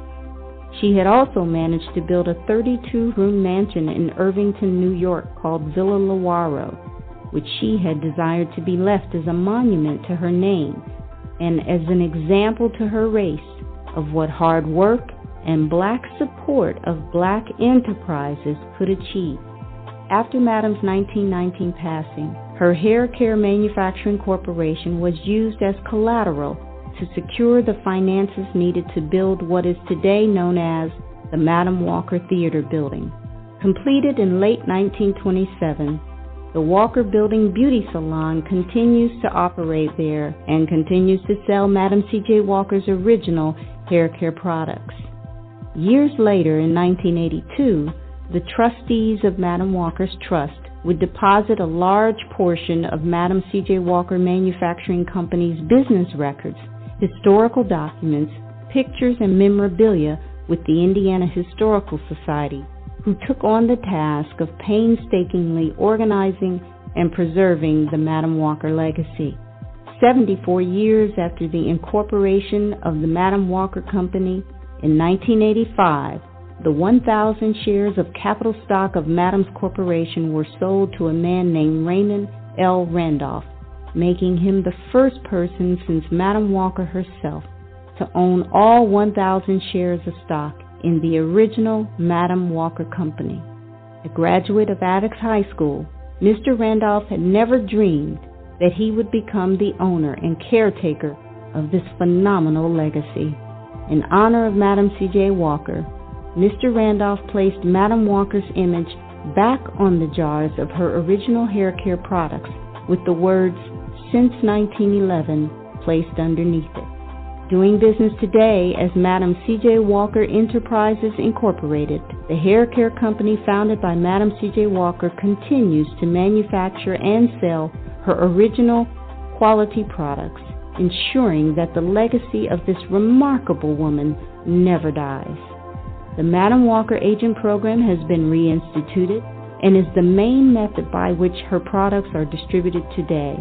She had also managed to build a thirty-two room mansion in Irvington, New York called Villa Lawaro, which she had desired to be left as a monument to her name and as an example to her race of what hard work and black support of black enterprises could achieve. After Madam's nineteen nineteen passing, her hair care manufacturing corporation was used as collateral to secure the finances needed to build what is today known as the Madam Walker Theater Building. Completed in late nineteen twenty-seven, the Walker Building Beauty Salon continues to operate there and continues to sell Madam C J Walker's original hair care products. Years later, in nineteen eighty-two, the trustees of Madam Walker's Trust would deposit a large portion of Madam C J Walker Manufacturing Company's business records, historical documents, pictures, and memorabilia with the Indiana Historical Society, who took on the task of painstakingly organizing and preserving the Madam Walker legacy. seventy-four years after the incorporation of the Madam Walker Company, in nineteen eighty-five, the one thousand shares of capital stock of Madam's Corporation were sold to a man named Raymond L. Randolph, making him the first person since Madam Walker herself to own all one thousand shares of stock in the original Madam Walker Company. A graduate of Attucks High School, Mister Randolph had never dreamed that he would become the owner and caretaker of this phenomenal legacy. In honor of Madam C J Walker, Mister Randolph placed Madam Walker's image back on the jars of her original hair care products with the words, "Since nineteen eleven," placed underneath it. Doing business today as Madam C J Walker Enterprises Incorporated, the hair care company founded by Madam C J Walker continues to manufacture and sell her original quality products, ensuring that the legacy of this remarkable woman never dies. The Madam Walker Agent Program has been reinstituted and is the main method by which her products are distributed today.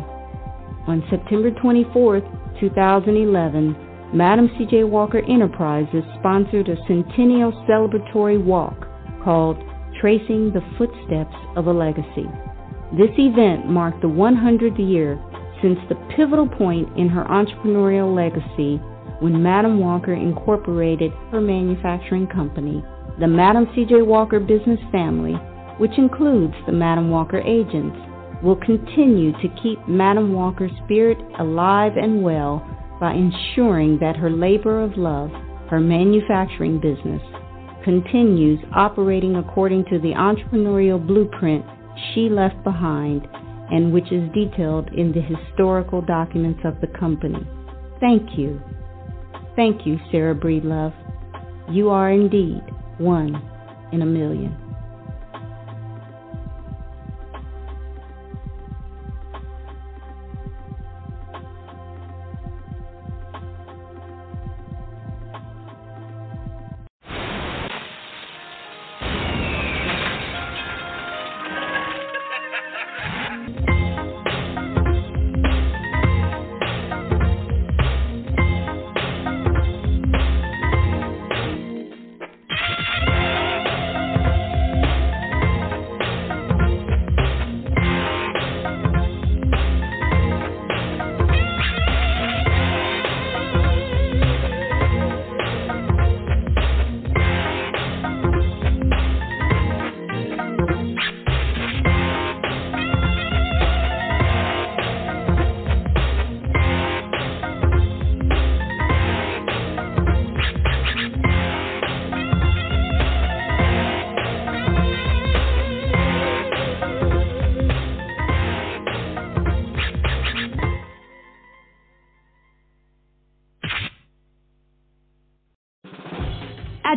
On September twenty-fourth, two thousand eleven, Madam C J Walker Enterprises sponsored a centennial celebratory walk called Tracing the Footsteps of a Legacy. This event marked the one hundredth year since the pivotal point in her entrepreneurial legacy when Madam Walker incorporated her manufacturing company, the Madam C J Walker Business Family, which includes the Madam Walker Agents, will continue to keep Madam Walker's spirit alive and well by ensuring that her labor of love, her manufacturing business, continues operating according to the entrepreneurial blueprint she left behind and which is detailed in the historical documents of the company. Thank you. Thank you, Sarah Breedlove. You are indeed one in a million.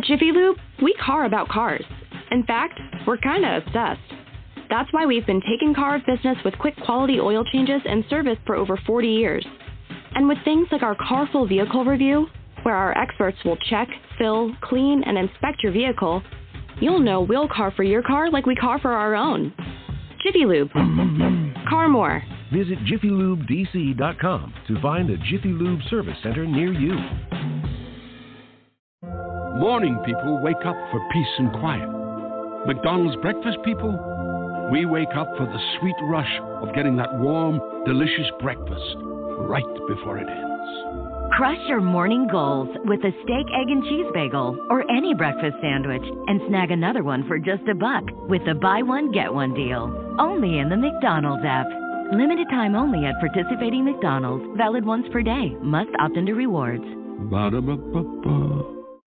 Jiffy Lube, we car about cars. In fact, we're kinda obsessed. That's why we've been taking car of business with quick quality oil changes and service for over forty years. And with things like our Car Full Vehicle Review, where our experts will check, fill, clean, and inspect your vehicle, you'll know we'll car for your car like we car for our own. Jiffy Lube. Car more. Visit jiffy lube d c dot com to find a Jiffy Lube service center near you. Morning people wake up for peace and quiet. McDonald's breakfast people, we wake up for the sweet rush of getting that warm, delicious breakfast right before it ends. Crush your morning goals with a steak, egg, and cheese bagel or any breakfast sandwich and snag another one for just a buck with the buy one, get one deal. Only in the McDonald's app. Limited time only at participating McDonald's. Valid once per day. Must opt into rewards. Ba-da-ba-ba-ba.